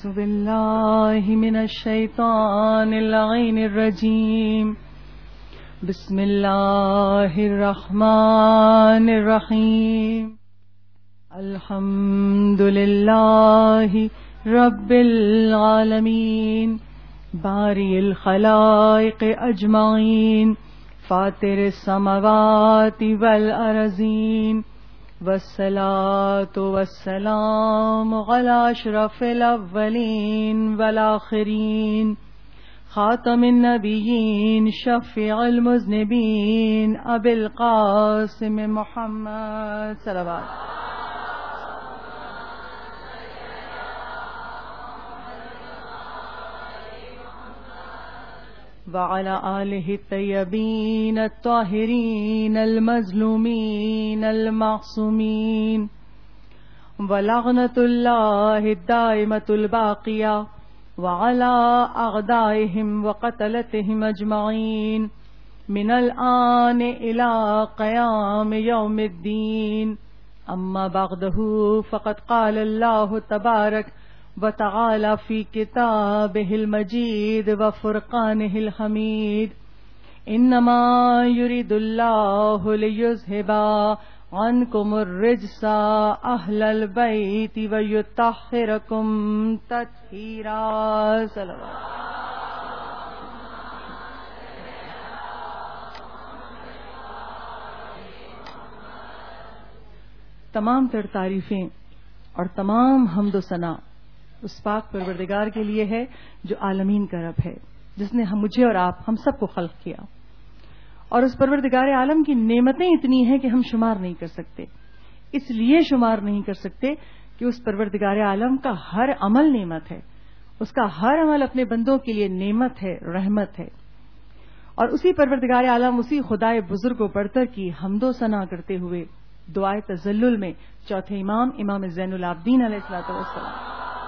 أعوذ بالله من الشيطان اللعين الرجيم بسم الله الرحمن الرحيم الحمد لله رب العالمين بارئ الخلائق أجمعين فاطر السماوات والأرضين والصلاة والسلام على أشرف الأولين والآخرين خاتم النبيين شفيع المذنبين أبي القاسم محمد صلوات وعلى آله الطيبين الطاهرين المظلومين المعصومين ولعنة الله الدائمة الباقية وعلى أعدائهم وقتلتهم أجمعين من الآن إلى قيام يوم الدين أما بعده فقد قال الله تبارك وتعالى في كتابه المجيد وفرقانه الحميد إنما يريد الله ليذهب عنكم الرجس أهل البيت ويطهركم تطهيرا تمام تر تعریفیں اور تمام حمد و ثنا اس پاک پروردگار کے لیے ہے جو عالمین کا رب ہے، جس نے مجھے اور آپ ہم سب کو خلق کیا، اور اس پروردگار عالم کی نعمتیں اتنی ہیں کہ ہم شمار نہیں کر سکتے۔ اس لیے شمار نہیں کر سکتے کہ اس پروردگار عالم کا ہر عمل نعمت ہے، اس کا ہر عمل اپنے بندوں کے لیے نعمت ہے، رحمت ہے، اور اسی پروردگار عالم، اسی خدائے بزرگ و برتر کی حمد و ثنا کرتے ہوئے دعائے تذلل میں چوتھے امام امام زین العابدین علیہ الصلوۃ والسلام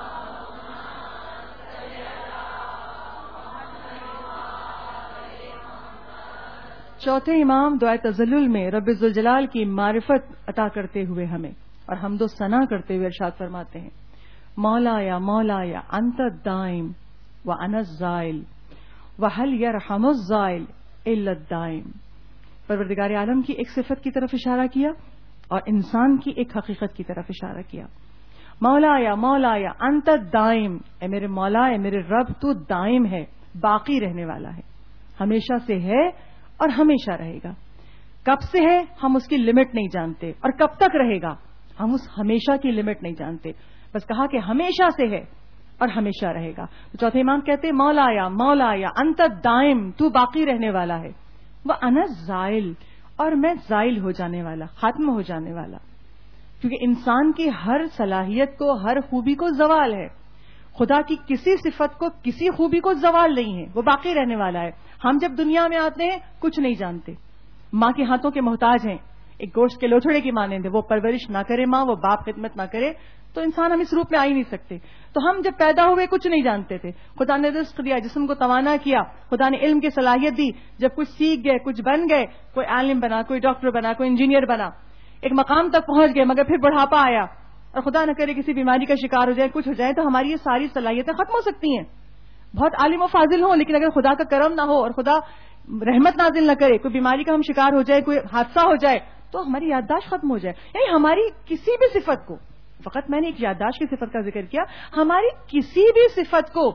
چوتھے امام دعائے تذلل میں رب ذوالجلال کی معرفت عطا کرتے ہوئے ہمیں اور حمد و ثنا کرتے ہوئے ارشاد فرماتے ہیں، مولا یا مولا یا انت الدائم وانا الزائل وهل يرحم الزائل الا الدائم۔ پروردگار عالم کی ایک صفت کی طرف اشارہ کیا اور انسان کی ایک حقیقت کی طرف اشارہ کیا۔ مولا یا انت الدائم، اے میرے مولا، اے میرے رب، تو دائم ہے، باقی رہنے والا ہے، ہمیشہ سے ہے اور ہمیشہ رہے گا۔ کب سے ہے ہم اس کی لمٹ نہیں جانتے، اور کب تک رہے گا ہم اس ہمیشہ کی لمٹ نہیں جانتے، بس کہا کہ ہمیشہ سے ہے اور ہمیشہ رہے گا۔ تو چوتھے امام کہتے مولا یا انت الدائم، تو باقی رہنے والا ہے، وانا الزائل، اور میں زائل ہو جانے والا، ختم ہو جانے والا، کیونکہ انسان کی ہر صلاحیت کو، ہر خوبی کو زوال ہے۔ خدا کی کسی صفت کو، کسی خوبی کو زوال نہیں ہے، وہ باقی رہنے والا ہے۔ ہم جب دنیا میں آتے ہیں کچھ نہیں جانتے، ماں کے ہاتھوں کے محتاج ہیں، ایک گوشت کے لوتھڑے کی مانند ہے، وہ پرورش نہ کرے ماں، وہ باپ خدمت نہ کرے تو انسان ہم اس روپ میں آ ہی نہیں سکتے۔ تو ہم جب پیدا ہوئے کچھ نہیں جانتے تھے، خدا نے رزق دیا، جسم کو توانا کیا، خدا نے علم کی صلاحیت دی، جب کچھ سیکھ گئے، کچھ بن گئے، کوئی عالم بنا، کوئی ڈاکٹر بنا، کوئی انجینئر بنا، ایک مقام تک پہنچ گئے، مگر پھر بڑھاپا آیا اور خدا نہ کرے کسی بیماری کا شکار ہو جائے، کچھ ہو جائے، تو ہماری یہ ساری صلاحیتیں ختم ہو سکتی ہیں۔ بہت عالم و فاضل ہوں، لیکن اگر خدا کا کرم نہ ہو اور خدا رحمت نازل نہ کرے، کوئی بیماری کا ہم شکار ہو جائے، کوئی حادثہ ہو جائے، تو ہماری یادداشت ختم ہو جائے۔ یعنی ہماری کسی بھی صفت کو، فقط میں نے ایک یادداشت کی صفت کا ذکر کیا، ہماری کسی بھی صفت کو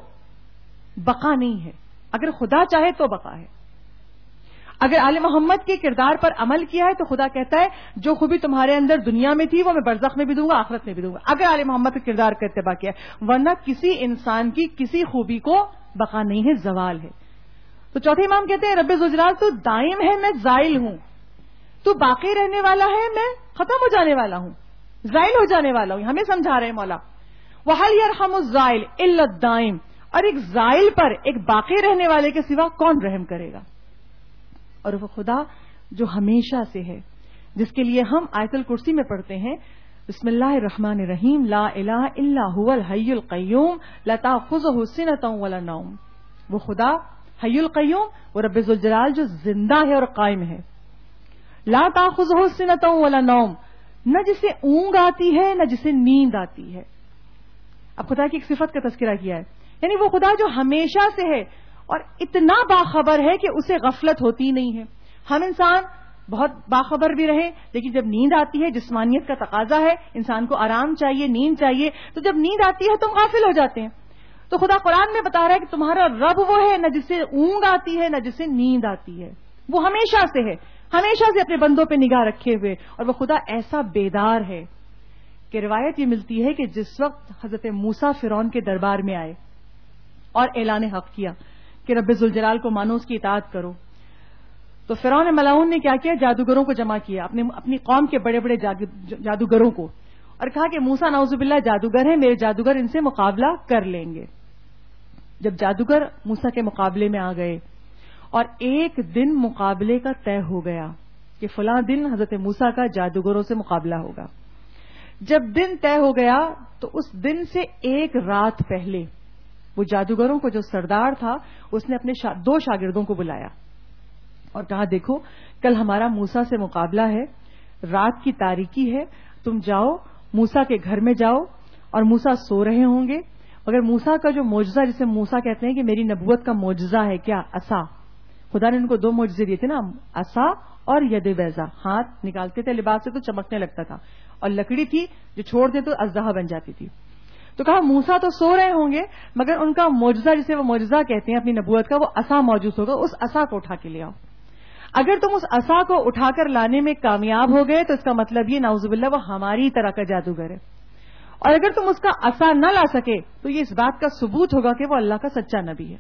بقا نہیں ہے، اگر خدا چاہے تو بقا ہے۔ اگر آل محمد کے کردار پر عمل کیا ہے تو خدا کہتا ہے جو خوبی تمہارے اندر دنیا میں تھی وہ میں برزخ میں بھی دوں گا، آخرت میں بھی دوں گا، اگر آل محمد کے کردار کا اتباع کیا ہے، ورنہ کسی انسان کی کسی خوبی کو بقا نہیں ہے، زوال ہے۔ تو چوتھے امام کہتے ہیں رب ذوالجلال تو دائم ہے، میں زائل ہوں، تو باقی رہنے والا ہے، میں ختم ہو جانے والا ہوں، زائل ہو جانے والا ہوں۔ ہمیں سمجھا رہے مولا، وَهَلْ يَرْحَمُ الزَّائِلَ إِلَّا الدَّائِمُ، اور ایک زائل پر، ایک باقی رہنے والے کے سوا کون رحم کرے گا؟ اور وہ خدا جو ہمیشہ سے ہے، جس کے لیے ہم آیت الکرسی میں پڑھتے ہیں بسم اللہ الرحمن الرحیم، لا الہ الا هو الحی القیوم لا تأخذہ سنۃ ولا نوم۔ وہ خدا حی القیوم، وہ رب ذوالجلال جو زندہ ہے اور قائم ہے، لا تأخذہ سنۃ ولا نوم، نہ جسے اونگ آتی ہے نہ جسے نیند آتی ہے۔ اب خدا کی ایک صفت کا تذکرہ کیا ہے، یعنی وہ خدا جو ہمیشہ سے ہے اور اتنا باخبر ہے کہ اسے غفلت ہوتی نہیں ہے. ہم انسان بہت باخبر بھی رہے، لیکن جب نیند آتی ہے، جسمانیت کا تقاضا ہے، انسان کو آرام چاہیے، نیند چاہیے، تو جب نیند آتی ہے تو ہم غافل ہو جاتے ہیں. تو خدا قرآن میں بتا رہا ہے کہ تمہارا رب وہ ہے نہ جسے اونگ آتی ہے نہ جسے نیند آتی ہے، وہ ہمیشہ سے ہے، ہمیشہ سے اپنے بندوں پہ نگاہ رکھے ہوئے، اور وہ خدا ایسا بیدار ہے کہ روایت یہ ملتی ہے کہ جس وقت حضرت موسیٰ فرعون کے دربار میں آئے اور اعلان حق کیا کہ رب ذوالجلال کو مانو، اس کی اطاعت کرو، تو فرعون ملعون نے کیا کیا؟ جادوگروں کو جمع کیا، اپنی قوم کے بڑے بڑے جادوگروں کو، اور کہا کہ موسیٰ نعوذ باللہ جادوگر ہیں، میرے جادوگر ان سے مقابلہ کر لیں گے. جب جادوگر موسیٰ کے مقابلے میں آ گئے اور ایک دن مقابلے کا طے ہو گیا کہ فلاں دن حضرت موسیٰ کا جادوگروں سے مقابلہ ہوگا، جب دن طے ہو گیا تو اس دن سے ایک رات پہلے وہ جادوگروں کو جو سردار تھا اس نے اپنے 2 شاگردوں کو بلایا اور کہا دیکھو کل ہمارا موسیٰ سے مقابلہ ہے، رات کی تاریکی ہے، تم جاؤ موسیٰ کے گھر میں جاؤ، اور موسیٰ سو رہے ہوں گے، مگر موسیٰ کا جو معجزہ، جسے موسیٰ کہتے ہیں کہ میری نبوت کا معجزہ ہے کیا؟ عصا. خدا نے ان کو 2 معجزے دیے تھے نا، عصا اور ید بیضا، ہاتھ نکالتے تھے لباس سے تو چمکنے لگتا تھا، اور لکڑی تھی جو چھوڑ دے تو اژدہا بن جاتی تھی. تو کہا موسیٰ تو سو رہے ہوں گے مگر ان کا معجزہ، جسے وہ معجزہ کہتے ہیں اپنی نبوت کا، وہ عصا موجود ہوگا، اس عصا کو اٹھا کے لے آؤ. اگر تم اس عصا کو اٹھا کر لانے میں کامیاب ہو گئے تو اس کا مطلب یہ نعوذ باللہ وہ ہماری طرح کا جادوگر ہے، اور اگر تم اس کا عصا نہ لا سکے تو یہ اس بات کا ثبوت ہوگا کہ وہ اللہ کا سچا نبی ہے.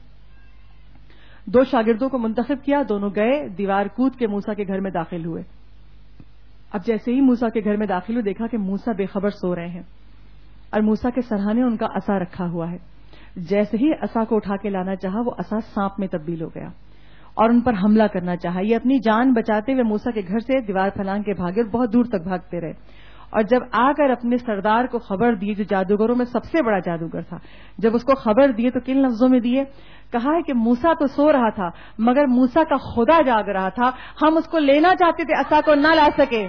2 شاگردوں کو منتخب کیا، دونوں گئے، دیوار کود کے موسیٰ کے گھر میں داخل ہوئے. اب جیسے ہی موسیٰ کے گھر میں داخل ہوئے دیکھا کہ موسیٰ بے خبر سو رہے ہیں اور موسیٰ کے سرہانے ان کا عصا رکھا ہوا ہے. جیسے ہی عصا کو اٹھا کے لانا چاہا وہ عصا سانپ میں تبدیل ہو گیا اور ان پر حملہ کرنا چاہا. یہ اپنی جان بچاتے ہوئے موسیٰ کے گھر سے دیوار پھلانگ کے بھاگے اور بہت دور تک بھاگتے رہے، اور جب آ کر اپنے سردار کو خبر دی، جو جادوگروں میں سب سے بڑا جادوگر تھا، جب اس کو خبر دیے تو کن لفظوں میں دیے؟ کہا ہے کہ موسیٰ تو سو رہا تھا مگر موسیٰ کا خدا جاگ رہا تھا، ہم اس کو لینا چاہتے تھے، عصا کو نہ لا سکے.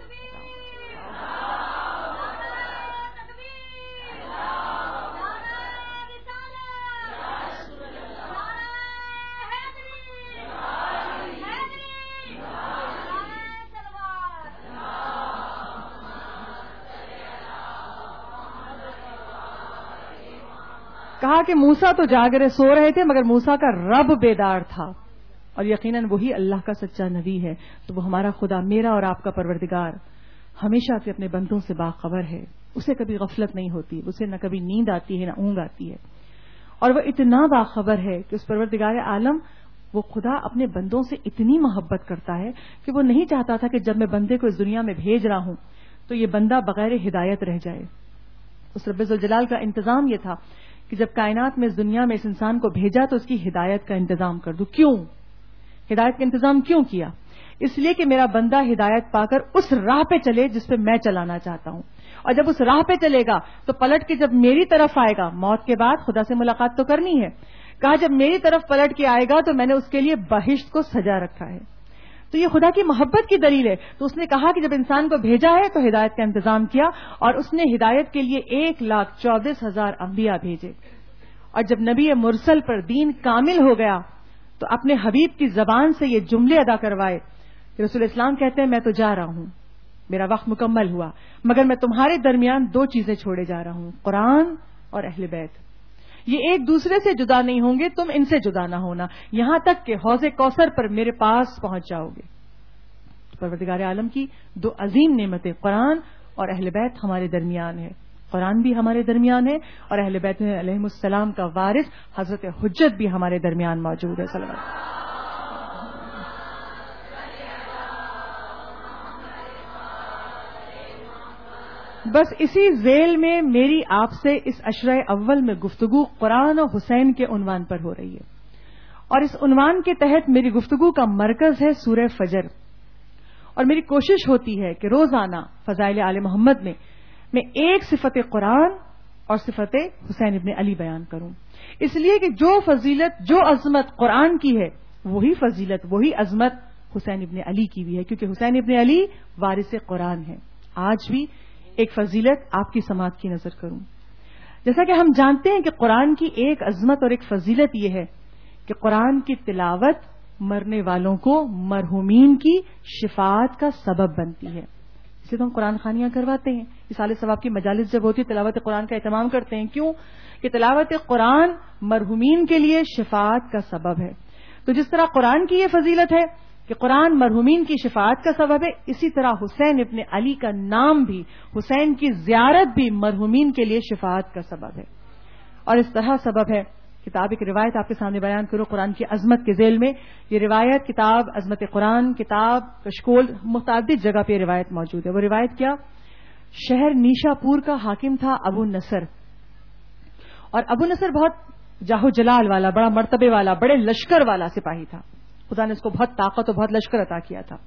کہا کہ موسیٰ تو جاگ رہے سو رہے تھے مگر موسیٰ کا رب بیدار تھا، اور یقیناً وہی اللہ کا سچا نبی ہے. تو وہ ہمارا خدا، میرا اور آپ کا پروردگار، ہمیشہ سے اپنے بندوں سے باخبر ہے، اسے کبھی غفلت نہیں ہوتی، اسے نہ کبھی نیند آتی ہے نہ اونگ آتی ہے، اور وہ اتنا باخبر ہے کہ اس پروردگار عالم، وہ خدا اپنے بندوں سے اتنی محبت کرتا ہے کہ وہ نہیں چاہتا تھا کہ جب میں بندے کو اس دنیا میں بھیج رہا ہوں تو یہ بندہ بغیر ہدایت رہ جائے. اس رب ذوالجلال کا انتظام یہ تھا کہ جب کائنات میں اس دنیا میں اس انسان کو بھیجا تو اس کی ہدایت کا انتظام کر دوں. کیوں ہدایت کا انتظام کیوں کیا؟ اس لیے کہ میرا بندہ ہدایت پا کر اس راہ پہ چلے جس پہ میں چلانا چاہتا ہوں، اور جب اس راہ پہ چلے گا تو پلٹ کے جب میری طرف آئے گا، موت کے بعد خدا سے ملاقات تو کرنی ہے، کہا جب میری طرف پلٹ کے آئے گا تو میں نے اس کے لیے بہشت کو سجا رکھا ہے. تو یہ خدا کی محبت کی دلیل ہے. تو اس نے کہا کہ جب انسان کو بھیجا ہے تو ہدایت کا انتظام کیا، اور اس نے ہدایت کے لیے 1,24,000 انبیاء بھیجے، اور جب نبی مرسل پر دین کامل ہو گیا تو اپنے حبیب کی زبان سے یہ جملے ادا کروائے کہ رسول اسلام کہتے ہیں میں تو جا رہا ہوں، میرا وقت مکمل ہوا، مگر میں تمہارے درمیان 2 چیزیں چھوڑے جا رہا ہوں، قرآن اور اہل بیت. یہ ایک دوسرے سے جدا نہیں ہوں گے، تم ان سے جدا نہ ہونا، یہاں تک کہ حوض کوثر پر میرے پاس پہنچ جاؤ گے. پروردگار عالم کی 2 عظیم نعمتیں، قرآن اور اہل بیت ہمارے درمیان ہے. قرآن بھی ہمارے درمیان ہے اور اہل بیت علیہم السلام کا وارث حضرت حجت بھی ہمارے درمیان موجود ہے. صلی اللہ علیہ وسلم. بس اسی ذیل میں میری آپ سے اس عشرہ اول میں گفتگو قرآن و حسین کے عنوان پر ہو رہی ہے، اور اس عنوان کے تحت میری گفتگو کا مرکز ہے سورہ فجر. اور میری کوشش ہوتی ہے کہ روزانہ فضائل آل محمد میں ایک صفت قرآن اور صفت حسین ابن علی بیان کروں، اس لیے کہ جو فضیلت، جو عظمت قرآن کی ہے وہی فضیلت، وہی عظمت حسین ابن علی کی بھی ہے، کیونکہ حسین ابن علی وارث قرآن ہے. آج بھی ایک فضیلت آپ کی سماعت کی نظر کروں. جیسا کہ ہم جانتے ہیں کہ قرآن کی ایک عظمت اور ایک فضیلت یہ ہے کہ قرآن کی تلاوت مرنے والوں کو مرحومین کی شفاعت کا سبب بنتی ہے. اسے تو ہم قرآن خوانیاں کرواتے ہیں. اصال ثواب کی مجالس جب ہوتی ہے تلاوت قرآن کا اہتمام کرتے ہیں. کیوں؟ کہ تلاوت قرآن مرحومین کے لیے شفاعت کا سبب ہے. تو جس طرح قرآن کی یہ فضیلت ہے کہ قرآن مرحومین کی شفاعت کا سبب ہے، اسی طرح حسین ابن علی کا نام بھی، حسین کی زیارت بھی مرحومین کے لیے شفاعت کا سبب ہے. اور اس طرح سبب ہے. کتاب ایک روایت آپ کے سامنے بیان کرو قرآن کی عظمت کے ذیل میں. یہ روایت کتاب عظمت قرآن، کتاب کشکول، متعدد جگہ پہ روایت موجود ہے. وہ روایت کیا؟ شہر نیشا پور کا حاکم تھا ابو نصر، اور ابو نصر بہت جاہو جلال والا، بڑا مرتبے والا، بڑے لشکر والا سپاہی تھا. خدا نے اس کو بہت طاقت اور بہت لشکر عطا کیا تھا.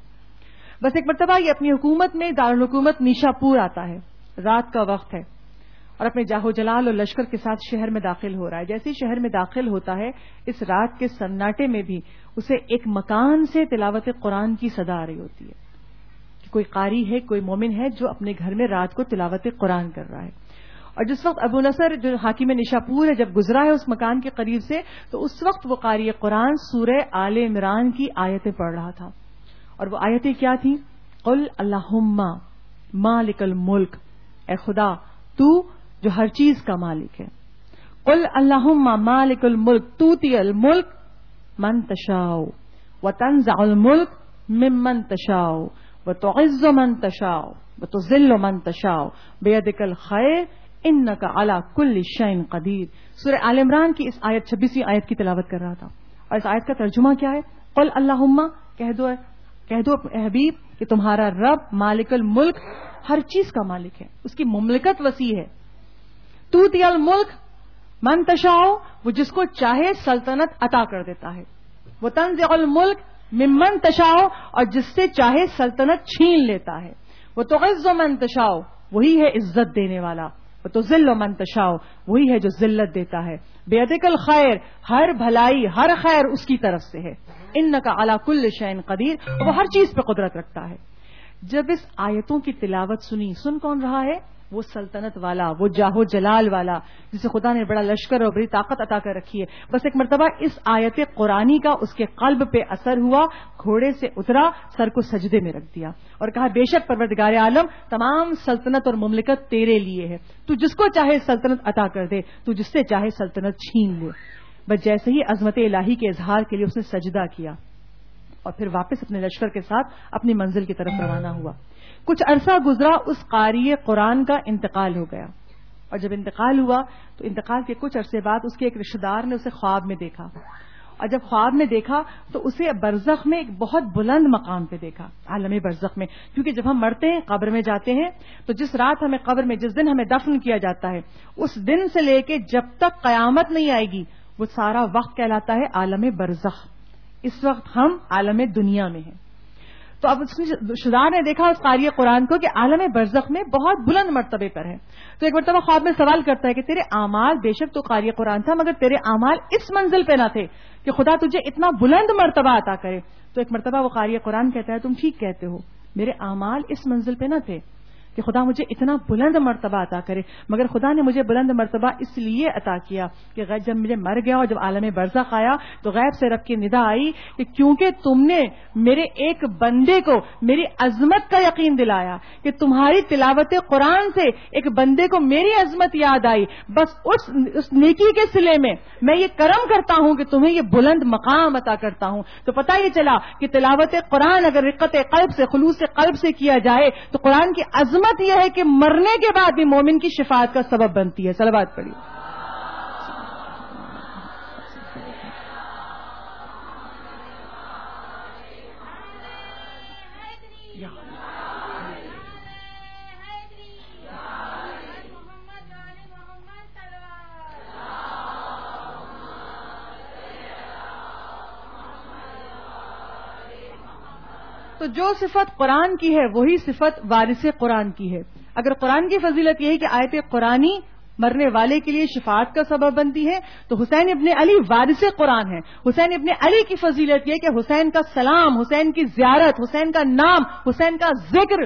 بس ایک مرتبہ یہ اپنی حکومت میں دارالحکومت نیشا پور آتا ہے، رات کا وقت ہے، اور اپنے جاہو جلال اور لشکر کے ساتھ شہر میں داخل ہو رہا ہے. جیسے ہی شہر میں داخل ہوتا ہے، اس رات کے سناٹے میں بھی اسے ایک مکان سے تلاوت قرآن کی صدا آ رہی ہوتی ہے کہ کوئی قاری ہے، کوئی مومن ہے جو اپنے گھر میں رات کو تلاوت قرآن کر رہا ہے. اور جس وقت ابو نصر جو حاکم نیشا پور ہے جب گزرا ہے اس مکان کے قریب سے، تو اس وقت وہ قاری قرآن سورہ آل عمران کی آیتیں پڑھ رہا تھا. اور وہ آیتیں کیا تھیں؟ قل اللہم مالک الملک، اے خدا تو جو ہر چیز کا مالک ہے. قل اللہم مالک الملک توتی الملک من تشاء وتنزع الملک ممن تشاء وتعز من تشاء وتذل من تشاء بیدک الخیر انک علی کل شیء قدیر. سورہ آل عمران کی اس آیت 26ویں آیت کی تلاوت کر رہا تھا. اور اس آیت کا ترجمہ کیا ہے؟ قل اللہم، کہہ دو اے حبیب کہ تمہارا رب مالک الملک ہر چیز کا مالک ہے، اس کی مملکت وسیع ہے. توتی الملک من تشاء، وہ جس کو چاہے سلطنت عطا کر دیتا ہے. وہ تنزع الملک ممن تشاء، اور جس سے چاہے سلطنت چھین لیتا ہے. وہ تعز من تشاء، وہی ہے عزت دینے والا. وہ تذل من تشاء، وہی ہے جو ذلت دیتا ہے. بیدک الخیر، ہر بھلائی ہر خیر اس کی طرف سے ہے. انک علی کل شیء قدیر، وہ ہر چیز پہ قدرت رکھتا ہے. جب اس آیتوں کی تلاوت سن کون رہا ہے؟ وہ سلطنت والا، وہ جاہو جلال والا جسے خدا نے بڑا لشکر اور بڑی طاقت عطا کر رکھی ہے. بس ایک مرتبہ اس آیت قرآنی کا اس کے قلب پہ اثر ہوا، گھوڑے سے اترا، سر کو سجدے میں رکھ دیا اور کہا بے شک پروردگار عالم تمام سلطنت اور مملکت تیرے لیے ہے، تو جس کو چاہے سلطنت عطا کر دے، تو جس سے چاہے سلطنت چھین لے. بس جیسے ہی عظمت الہی کے اظہار کے لیے اس نے سجدہ کیا اور پھر واپس اپنے لشکر کے ساتھ اپنی منزل کی طرف روانہ ہوا. کچھ عرصہ گزرا، اس قاری قرآن کا انتقال ہو گیا، اور جب انتقال ہوا تو انتقال کے کچھ عرصے بعد اس کے ایک رشتہ دار نے اسے خواب میں دیکھا، اور جب خواب میں دیکھا تو اسے برزخ میں ایک بہت بلند مقام پہ دیکھا، عالم برزخ میں. کیونکہ جب ہم مرتے ہیں قبر میں جاتے ہیں تو جس رات ہمیں قبر میں، جس دن ہمیں دفن کیا جاتا ہے، اس دن سے لے کے جب تک قیامت نہیں آئے گی وہ سارا وقت کہلاتا ہے عالم برزخ. اس وقت ہم عالم دنیا میں ہیں. تو اب شدار نے دیکھا اس قاری قرآن کو کہ عالم برزخ میں بہت بلند مرتبے پر ہے. تو ایک مرتبہ خواب میں سوال کرتا ہے کہ تیرے اعمال، بے شک تو قاری قرآن تھا مگر تیرے اعمال اس منزل پہ نہ تھے کہ خدا تجھے اتنا بلند مرتبہ عطا کرے. تو ایک مرتبہ وہ قاری قرآن کہتا ہے تم ٹھیک کہتے ہو، میرے اعمال اس منزل پہ نہ تھے کہ خدا مجھے اتنا بلند مرتبہ عطا کرے، مگر خدا نے مجھے بلند مرتبہ اس لیے عطا کیا کہ جب مجھے مر گیا اور جب عالم برزخ آیا تو غیب سے رب کی ندا آئی کہ کیونکہ تم نے میرے ایک بندے کو میری عظمت کا یقین دلایا، کہ تمہاری تلاوت قرآن سے ایک بندے کو میری عظمت یاد آئی، بس اس نیکی کے صلے میں یہ کرم کرتا ہوں کہ تمہیں یہ بلند مقام عطا کرتا ہوں. تو پتہ یہ چلا کہ تلاوت قرآن اگر رقت قلب سے، خلوص قلب سے کیا جائے تو قرآن کی عظمت یہ ہے کہ مرنے کے بعد بھی مومن کی شفاعت کا سبب بنتی ہے. صلوات پڑھیے. تو جو صفت قرآن کی ہے وہی صفت وارث قرآن کی ہے. اگر قرآن کی فضیلت یہ ہے کہ آیت قرآنی مرنے والے کے لیے شفاعت کا سبب بنتی ہے، تو حسین ابن علی وارث قرآن ہے. حسین ابن علی کی فضیلت یہ کہ حسین کا سلام، حسین کی زیارت، حسین کا نام، حسین کا ذکر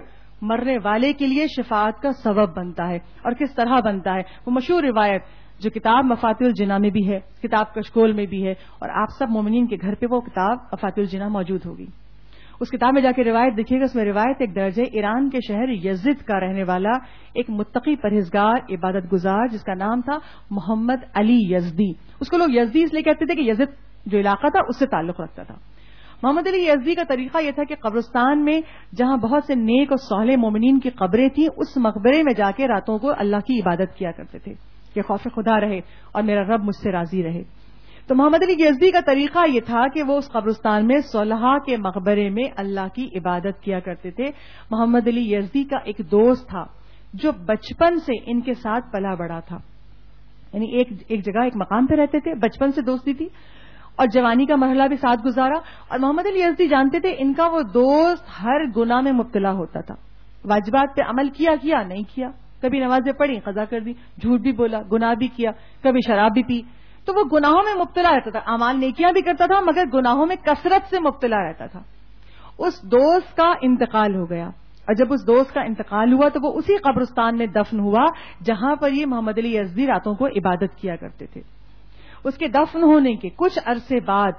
مرنے والے کے لیے شفاعت کا سبب بنتا ہے. اور کس طرح بنتا ہے؟ وہ مشہور روایت جو کتاب مفاتیح الجناح میں بھی ہے, کتاب کشکول میں بھی ہے, اور آپ سب مومنین کے گھر پہ وہ کتاب مفاتیح الجناح موجود ہوگی. اس کتاب میں جا کے روایت دیکھیے گا. اس میں روایت ایک درجے ایران کے شہر یزد کا رہنے والا ایک متقی پرہیزگار عبادت گزار جس کا نام تھا محمد علی یزدی. اس کو لوگ یزدی اس لیے کہتے تھے کہ یزد جو علاقہ تھا اس سے تعلق رکھتا تھا. محمد علی یزدی کا طریقہ یہ تھا کہ قبرستان میں جہاں بہت سے نیک اور صالح مومنین کی قبریں تھیں اس مقبرے میں جا کے راتوں کو اللہ کی عبادت کیا کرتے تھے کہ خوف خدا رہے اور میرا رب مجھ سے راضی رہے. تو محمد علی یزدی کا طریقہ یہ تھا کہ وہ اس قبرستان میں صلحاء کے مقبرے میں اللہ کی عبادت کیا کرتے تھے. محمد علی یزدی کا ایک دوست تھا جو بچپن سے ان کے ساتھ پلا بڑا تھا, یعنی ایک جگہ ایک مقام پہ رہتے تھے, بچپن سے دوستی تھی اور جوانی کا مرحلہ بھی ساتھ گزارا. اور محمد علی یزدی جانتے تھے ان کا وہ دوست ہر گناہ میں مبتلا ہوتا تھا. واجبات پہ عمل کیا نہیں کیا, کبھی نمازیں پڑھی قضا کر دی, جھوٹ بھی بولا, گناہ بھی کیا, کبھی شراب بھی پی, تو وہ گناہوں میں مبتلا رہتا تھا. اعمال نیکیاں بھی کرتا تھا مگر گناہوں میں کثرت سے مبتلا رہتا تھا. اس دوست کا انتقال ہو گیا, اور جب اس دوست کا انتقال ہوا تو وہ اسی قبرستان میں دفن ہوا جہاں پر یہ محمد علی یزدی راتوں کو عبادت کیا کرتے تھے. اس کے دفن ہونے کے کچھ عرصے بعد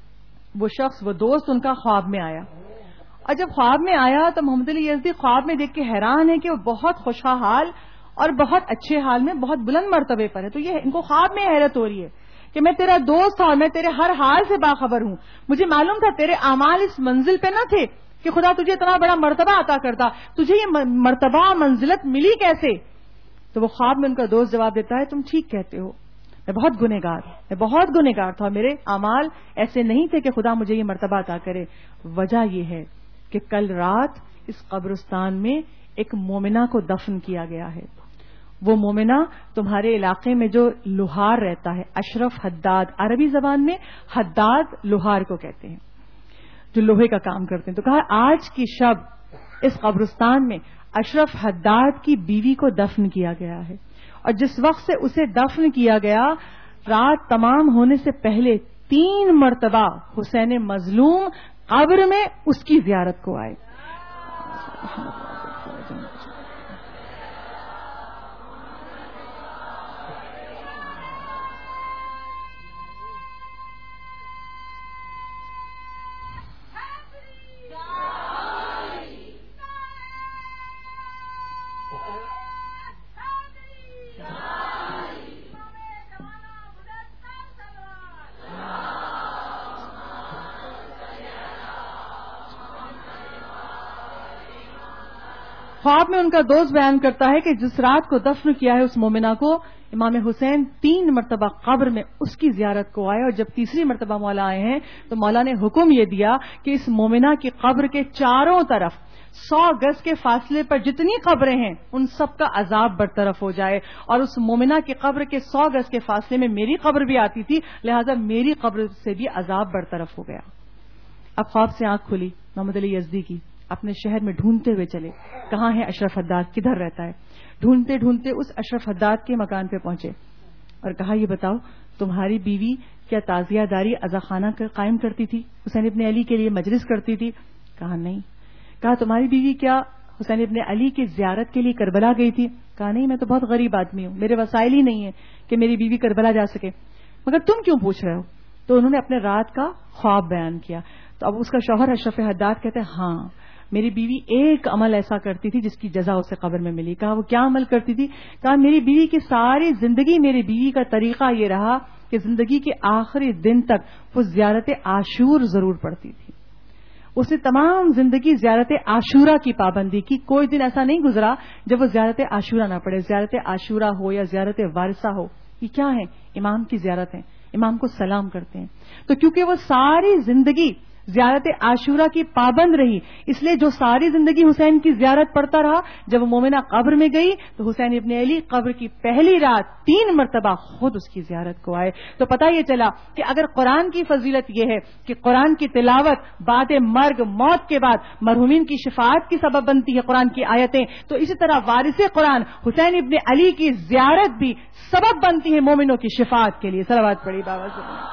وہ شخص, وہ دوست ان کا خواب میں آیا, اور جب خواب میں آیا تو محمد علی یزدی خواب میں دیکھ کے حیران ہے کہ وہ بہت خوشحال اور بہت اچھے حال میں بہت بلند مرتبے پر ہے. تو یہ ان کو خواب میں حیرت ہو رہی ہے کہ میں تیرا دوست تھا اور میں تیرے ہر حال سے باخبر ہوں, مجھے معلوم تھا تیرے اعمال اس منزل پہ نہ تھے کہ خدا تجھے اتنا بڑا مرتبہ عطا کرتا, تجھے یہ مرتبہ منزلت ملی کیسے؟ تو وہ خواب میں ان کا دوست جواب دیتا ہے تم ٹھیک کہتے ہو, میں بہت گنہگار تھا, میرے اعمال ایسے نہیں تھے کہ خدا مجھے یہ مرتبہ عطا کرے. وجہ یہ ہے کہ کل رات اس قبرستان میں ایک مومنہ کو دفن کیا گیا ہے. وہ مومنہ تمہارے علاقے میں جو لوہار رہتا ہے, اشرف حداد, عربی زبان میں حداد لوہار کو کہتے ہیں, جو لوہے کا کام کرتے ہیں. تو کہا آج کی شب اس قبرستان میں اشرف حداد کی بیوی کو دفن کیا گیا ہے, اور جس وقت سے اسے دفن کیا گیا رات تمام ہونے سے پہلے 3 مرتبہ حسین مظلوم قبر میں اس کی زیارت کو آئے. خواب میں ان کا دوست بیان کرتا ہے کہ جس رات کو دفن کیا ہے اس مومنہ کو, امام حسین 3 مرتبہ قبر میں اس کی زیارت کو آئے, اور جب تیسری مرتبہ مولا آئے ہیں تو مولا نے حکم یہ دیا کہ اس مومنہ کی قبر کے چاروں طرف 100 گز کے فاصلے پر جتنی قبریں ہیں ان سب کا عذاب برطرف ہو جائے. اور اس مومنہ کی قبر کے 100 گز کے فاصلے میں میری قبر بھی آتی تھی, لہذا میری قبر سے بھی عذاب برطرف ہو گیا. اب خواب سے آنکھ کھلی محمد علی یزدی کی, اپنے شہر میں ڈھونڈتے ہوئے چلے کہاں ہے اشرف حداد, کدھر رہتا ہے. ڈھونڈتے ڈھونڈتے اس اشرف حداد کے مکان پہ پہنچے اور کہا یہ بتاؤ تمہاری بیوی کیا تعزیہ داری عزاخانہ قائم کرتی تھی, حسین ابن علی کے لیے مجلس کرتی تھی؟ کہا نہیں. کہا تمہاری بیوی کیا حسین ابن علی کی زیارت کے لیے کربلا گئی تھی؟ کہا نہیں, میں تو بہت غریب آدمی ہوں, میرے وسائل ہی نہیں ہیں کہ میری بیوی کربلا جا سکے. مگر تم کیوں پوچھ رہے ہو؟ تو انہوں نے اپنے رات کا خواب بیان کیا. تو اب اس کا شوہر اشرف حداد کہتے ہیں ہاں میری بیوی ایک عمل ایسا کرتی تھی جس کی جزا اسے قبر میں ملی. کہا وہ کیا عمل کرتی تھی؟ کہا میری بیوی کی ساری زندگی, میری بیوی کا طریقہ یہ رہا کہ زندگی کے آخری دن تک وہ زیارت عاشور ضرور پڑتی تھی. اس نے تمام زندگی زیارت عاشورہ کی پابندی کی, کوئی دن ایسا نہیں گزرا جب وہ زیارت عاشورہ نہ پڑے. زیارت عاشورہ ہو یا زیارت وارثہ ہو, یہ کیا ہے؟ امام کی زیارت ہے, امام کو سلام کرتے ہیں. تو کیونکہ وہ ساری زندگی زیارت عاشورہ کی پابند رہی, اس لیے جو ساری زندگی حسین کی زیارت پڑھتا رہا, جب وہ مومنہ قبر میں گئی تو حسین ابن علی قبر کی پہلی رات 3 مرتبہ خود اس کی زیارت کو آئے. تو پتہ یہ چلا کہ اگر قرآن کی فضیلت یہ ہے کہ قرآن کی تلاوت بعد مرگ, موت کے بعد مرحومین کی شفاعت کی سبب بنتی ہے قرآن کی آیتیں, تو اسی طرح وارث قرآن حسین ابن علی کی زیارت بھی سبب بنتی ہے مومنوں کی شفاعت کے لیے. صلوات پڑھی بابا سے.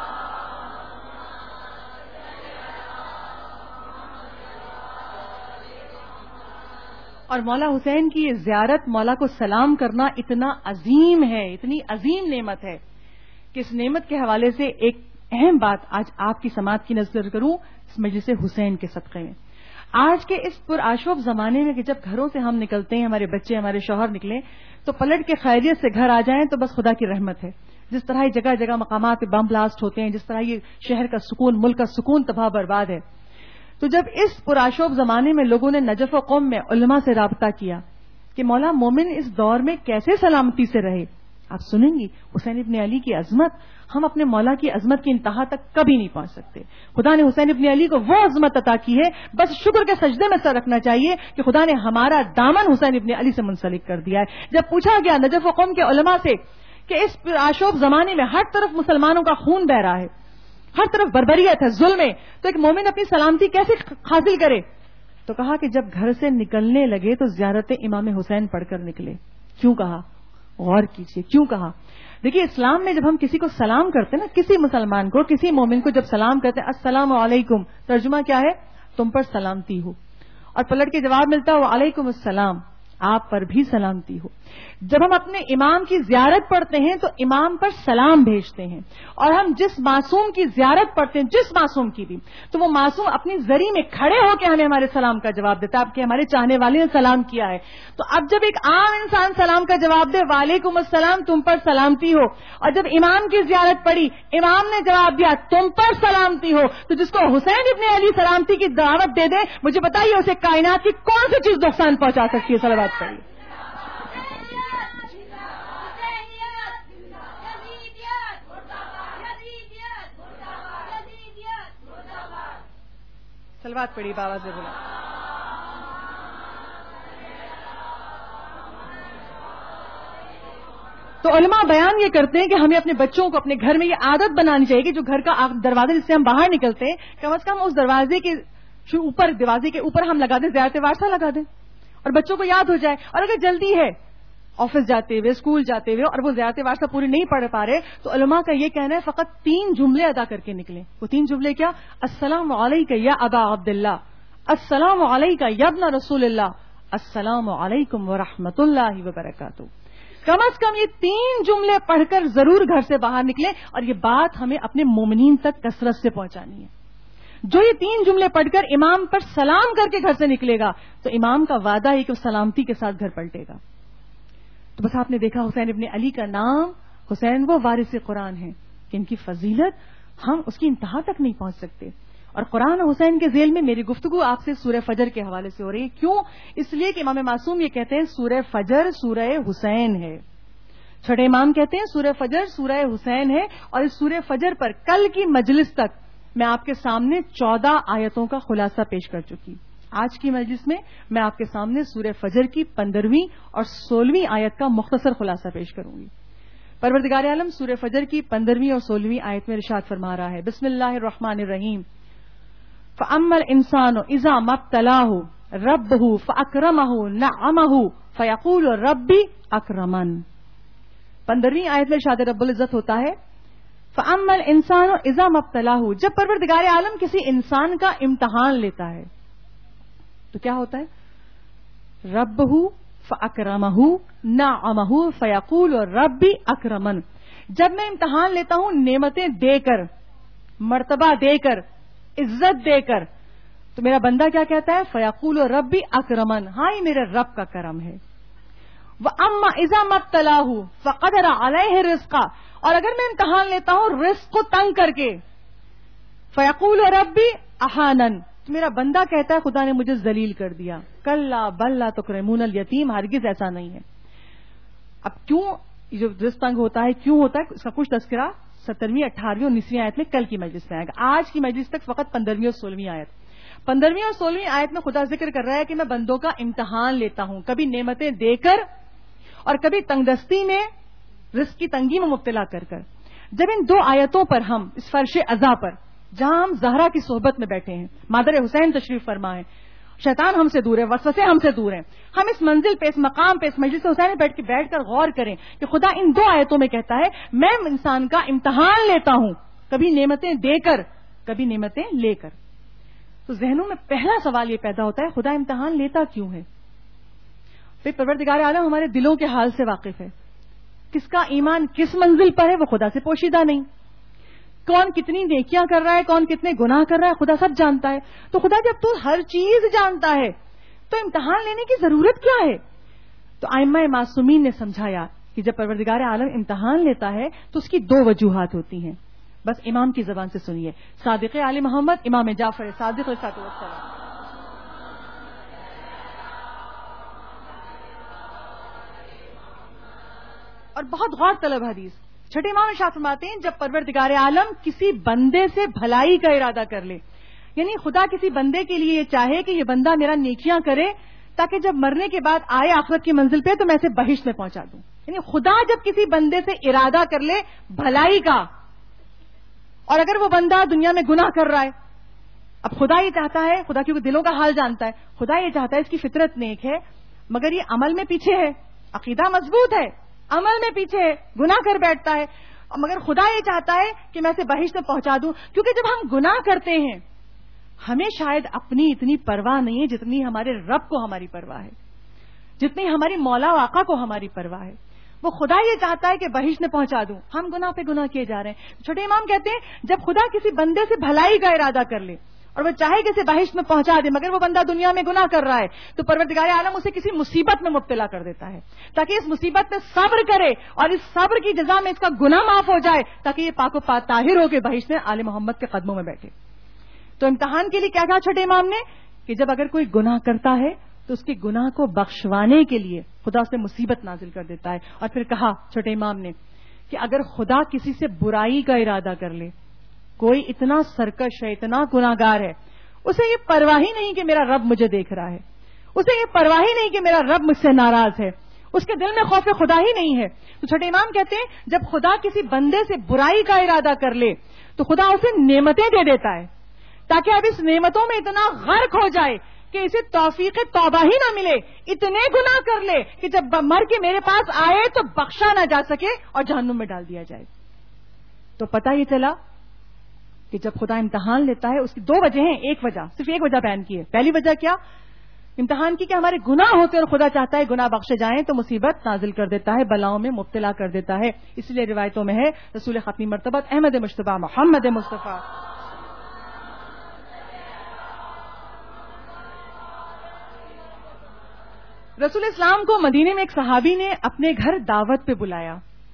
اور مولا حسین کی یہ زیارت، مولا کو سلام کرنا اتنا عظیم ہے، اتنی عظیم نعمت ہے کہ اس نعمت کے حوالے سے ایک اہم بات آج آپ کی سماعت کی نظر کروں اس مجلس حسین کے صدقے میں. آج کے اس پرآشوب زمانے میں کہ جب گھروں سے ہم نکلتے ہیں، ہمارے بچے ہمارے شوہر نکلیں تو پلٹ کے خیریت سے گھر آ جائیں تو بس خدا کی رحمت ہے. جس طرح یہ جگہ جگہ مقامات پہ بم بلاسٹ ہوتے ہیں، جس طرح یہ شہر کا سکون، ملک کا سکون تباہ برباد ہے. تو جب اس پرآشوب زمانے میں لوگوں نے نجف و قوم میں علماء سے رابطہ کیا کہ مولا مومن اس دور میں کیسے سلامتی سے رہے، آپ سنیں گی حسین ابن علی کی عظمت. ہم اپنے مولا کی عظمت کی انتہا تک کبھی نہیں پہنچ سکتے. خدا نے حسین ابن علی کو وہ عظمت عطا کی ہے، بس شکر کے سجدے میں سر رکھنا چاہیے کہ خدا نے ہمارا دامن حسین ابن علی سے منسلک کر دیا ہے. جب پوچھا گیا نجف و قوم کے علماء سے کہ اس پرآشوب زمانے میں ہر طرف مسلمانوں کا خون بہ رہا ہے، ہر طرف بربریت ہے، ظلم ہے، تو ایک مومن اپنی سلامتی کیسے حاصل کرے؟ تو کہا کہ جب گھر سے نکلنے لگے تو زیارت امام حسین پڑھ کر نکلے. کیوں کہا؟ غور کیجئے کیوں کہا. دیکھیے اسلام میں جب ہم کسی کو سلام کرتے ہیں نا، کسی مسلمان کو، کسی مومن کو جب سلام کرتے ہیں السلام علیکم، ترجمہ کیا ہے؟ تم پر سلامتی ہو. اور پلٹ کے جواب ملتا ہے وعلیکم السلام، آپ پر بھی سلامتی ہو. جب ہم اپنے امام کی زیارت پڑھتے ہیں تو امام پر سلام بھیجتے ہیں. اور ہم جس معصوم کی زیارت پڑھتے ہیں، جس معصوم کی بھی، تو وہ معصوم اپنی زری میں کھڑے ہو کے ہمیں ہمارے سلام کا جواب دیتا ہے. آپ کے ہمارے چاہنے والے نے سلام کیا ہے. تو اب جب ایک عام انسان سلام کا جواب دے وعلیکم السلام تم پر سلامتی ہو، اور جب امام کی زیارت پڑھی امام نے جواب دیا تم پر سلامتی ہو، تو جس کو حسین ابن علی سلامتی کی دعوت دے دے، مجھے بتائیے اسے کائنات کی کون سی چیز نقصان پہنچا سکتی ہے؟ صلوات پڑھیے. صلوات پڑھی بابا سے بولا. تو علماء بیان یہ کرتے ہیں کہ ہمیں اپنے بچوں کو اپنے گھر میں یہ عادت بنانی چاہیے کہ جو گھر کا دروازہ جس سے ہم باہر نکلتے ہیں کم از کم اس دروازے کے اوپر ہم لگا دیں، زیارت وارثہ لگا دیں اور بچوں کو یاد ہو جائے. اور اگر جلدی ہے آفس جاتے ہوئے، اسکول جاتے ہوئے، اور وہ زیارت وارثہ پوری نہیں پڑھ پا رہے، تو علماء کا یہ کہنا ہے فقط 3 جملے ادا کر کے نکلیں. وہ 3 جملے کیا؟ السلام علیکہ یا ابا عبداللہ، السلام علیکہ یا ابن رسول اللہ، السلام علیکم ورحمۃ اللہ وبرکاتہ. کم از کم یہ 3 جملے پڑھ کر ضرور گھر سے باہر نکلیں. اور یہ بات ہمیں اپنے مومنین تک کثرت سے پہنچانی ہے. جو یہ 3 جملے پڑھ کر امام پر سلام کر کے گھر سے نکلے گا تو امام کا وعدہ ہے کہ وہ سلامتی کے ساتھ گھر پلٹے گا. تو بس آپ نے دیکھا حسین ابن علی کا نام، حسین وہ وارث قرآن ہیں کہ ان کی فضیلت ہم اس کی انتہا تک نہیں پہنچ سکتے. اور قرآن حسین کے ذیل میں میری گفتگو آپ سے سورہ فجر کے حوالے سے ہو رہی ہے. کیوں؟ اس لیے کہ امام معصوم یہ کہتے ہیں سورہ فجر سورہ حسین ہے. چھٹے امام کہتے ہیں سورہ فجر سورہ حسین ہے. اور اس سورہ فجر پر کل کی مجلس تک میں آپ کے سامنے 14 آیتوں کا خلاصہ پیش کر چکی. آج کی مجلس میں میں آپ کے سامنے سورہ فجر کی 15ویں اور 16ویں آیت کا مختصر خلاصہ پیش کروں گی. پروردگار عالم سورہ فجر کی 15ویں اور 16ویں آیت میں ارشاد فرما رہا ہے بسم اللہ الرحمن الرحیم فَأَمَّا الْإِنسَانُ إِذَا مَا ابْتَلَاهُ رَبُّهُ فَأَكْرَمَهُ نَعَمَهُ فَيَقُولُ رَبِّي أَكْرَمَنِ. 15ویں آیت میں ارشاد رب العزت ہوتا ہے فَأَمَّا الْإِنسَانُ إِذَا مَا ابْتَلَاهُ، جب پروردگار عالم کسی انسان کا امتحان لیتا ہے تو کیا ہوتا ہے؟ رَبُّهُ فَأَكْرَمَهُ نَعَمَهُ فَيَقُولُ رَبِّي أَكْرَمَنِ. جب میں امتحان لیتا ہوں نعمتیں دے کر، مرتبہ دے کر، عزت دے کر، تو میرا بندہ کیا کہتا ہے؟ فیقول ربی اکرمن، ہاں یہ میرے رب کا کرم ہے. وَأَمَّا إِذَا مَا ابْتَلَاهُ فَقَدَرَ عَلَيْهِ رِزْقًا، اور اگر میں امتحان لیتا ہوں رزق کو تنگ کر کے، فیقول ربی اہانن، تو میرا بندہ کہتا ہے خدا نے مجھے ذلیل کر دیا. کلا بل لا تکرمون الیتیم، ہرگز ایسا نہیں ہے. اب کیوں جو رزق تنگ ہوتا ہے کیوں ہوتا ہے، اس کا کچھ تذکرہ 17ویں 18ویں اور 19ویں آیت میں کل کی مجلس میں آئے گا. آج کی مجلس تک فقط 15ویں اور 16ویں آیت. 15ویں اور 16ویں آیت میں خدا ذکر کر رہا ہے کہ میں بندوں کا امتحان لیتا ہوں، کبھی نعمتیں دے کر اور کبھی تنگدستی میں، رزق کی تنگی میں مبتلا کر کر. جب ان 2 آیتوں پر ہم اس فرش عزا پر جہاں ہم زہرا کی صحبت میں بیٹھے ہیں، مادر حسین تشریف فرما ہے، شیطان ہم سے دور ہے، وسوسے ہم سے دور ہیں، ہم اس منزل پہ، اس مقام پہ، اس مجلس حسین میں بیٹھ کر غور کریں کہ خدا ان 2 آیتوں میں کہتا ہے میں انسان کا امتحان لیتا ہوں، کبھی نعمتیں دے کر کبھی نعمتیں لے کر. تو ذہنوں میں پہلا سوال یہ پیدا ہوتا ہے خدا امتحان لیتا کیوں ہے؟ پھر پروردگار عالم ہمارے دلوں کے حال سے واقف ہے. کس کا ایمان کس منزل پر ہے وہ خدا سے پوشیدہ نہیں. کون کتنی نیکیاں کر رہا ہے, کون کتنے گناہ کر رہا ہے, خدا سب جانتا ہے. تو خدا جب تو ہر چیز جانتا ہے تو امتحان لینے کی ضرورت کیا ہے؟ تو ائمہ معصومین نے سمجھایا کہ جب پروردگار عالم امتحان لیتا ہے تو اس کی دو وجوہات ہوتی ہیں. بس امام کی زبان سے سنیے. صادق آل محمد امام جعفر صادق علیہ السلام. اور بہت غور طلب حدیث. چھٹے امام ارشاد فرماتے ہیں جب پروردگار عالم کسی بندے سے بھلائی کا ارادہ کر لے, یعنی خدا کسی بندے کے لیے یہ چاہے کہ یہ بندہ میرا نیکیاں کرے تاکہ جب مرنے کے بعد آئے آخرت کی منزل پہ تو میں اسے بہشت میں پہنچا دوں. یعنی خدا جب کسی بندے سے ارادہ کر لے بھلائی کا, اور اگر وہ بندہ دنیا میں گناہ کر رہا ہے, اب خدا یہ چاہتا ہے, خدا کیونکہ دلوں کا حال جانتا ہے, خدا یہ چاہتا ہے اس کی فطرت نیک ہے مگر یہ عمل میں پیچھے ہے, عقیدہ مضبوط ہے, عمل میں پیچھے ہے, گناہ کر بیٹھتا ہے, مگر خدا یہ چاہتا ہے کہ میں اسے بہشت میں پہنچا دوں. کیونکہ جب ہم گناہ کرتے ہیں ہمیں شاید اپنی اتنی پرواہ نہیں ہے جتنی ہمارے رب کو ہماری پرواہ ہے, جتنی ہماری مولا و آقا کو ہماری پرواہ ہے. وہ خدا یہ چاہتا ہے کہ بہشت میں پہنچا دوں, ہم گناہ پہ گناہ کیے جا رہے ہیں. چھوٹے امام کہتے ہیں جب خدا کسی بندے سے بھلائی کا ارادہ کر لے اور وہ چاہے کہ اسے بہشت میں پہنچا دے مگر وہ بندہ دنیا میں گناہ کر رہا ہے تو پروردگار عالم اسے کسی مصیبت میں مبتلا کر دیتا ہے تاکہ اس مصیبت میں صبر کرے اور اس صبر کی جزا میں اس کا گناہ معاف ہو جائے تاکہ یہ پاک و طاہر ہو کے بہشت میں آل محمد کے قدموں میں بیٹھے. تو امتحان کے لیے کیا کہا چھوٹے امام نے کہ جب اگر کوئی گناہ کرتا ہے تو اس کے گناہ کو بخشوانے کے لیے خدا اس میں مصیبت نازل کر دیتا ہے. اور پھر کہا چھوٹے امام نے کہ اگر خدا کسی سے برائی کا ارادہ کر لے, کوئی اتنا سرکش ہے, اتنا گناہگار ہے, اسے یہ پرواہ ہی نہیں کہ میرا رب مجھے دیکھ رہا ہے, اسے یہ پرواہ ہی نہیں کہ میرا رب مجھ سے ناراض ہے, اس کے دل میں خوف خدا ہی نہیں ہے. تو چھوٹے امام کہتے ہیں جب خدا کسی بندے سے برائی کا ارادہ کر لے تو خدا اسے نعمتیں دے دیتا ہے تاکہ اب اس نعمتوں میں اتنا غرق ہو جائے کہ اسے توفیق توبہ ہی نہ ملے, اتنے گناہ کر لے کہ جب مر کے میرے پاس آئے تو بخشا نہ جا سکے اور جہنم میں ڈال دیا جائے. تو پتہ یہ چلا کہ جب خدا امتحان لیتا ہے اس کی دو وجہ ہیں, ایک وجہ صرف ایک وجہ بیان کی ہے. پہلی وجہ کیا امتحان کی کہ ہمارے گناہ ہوتے اور خدا چاہتا ہے گناہ بخشے جائیں تو مصیبت نازل کر دیتا ہے, بلاؤں میں مبتلا کر دیتا ہے. اس لیے روایتوں میں ہے رسول ختمی مرتبت احمد مجتبی محمد مصطفیٰ رسول اسلام کو مدینے میں ایک صحابی نے اپنے گھر دعوت پہ بلایا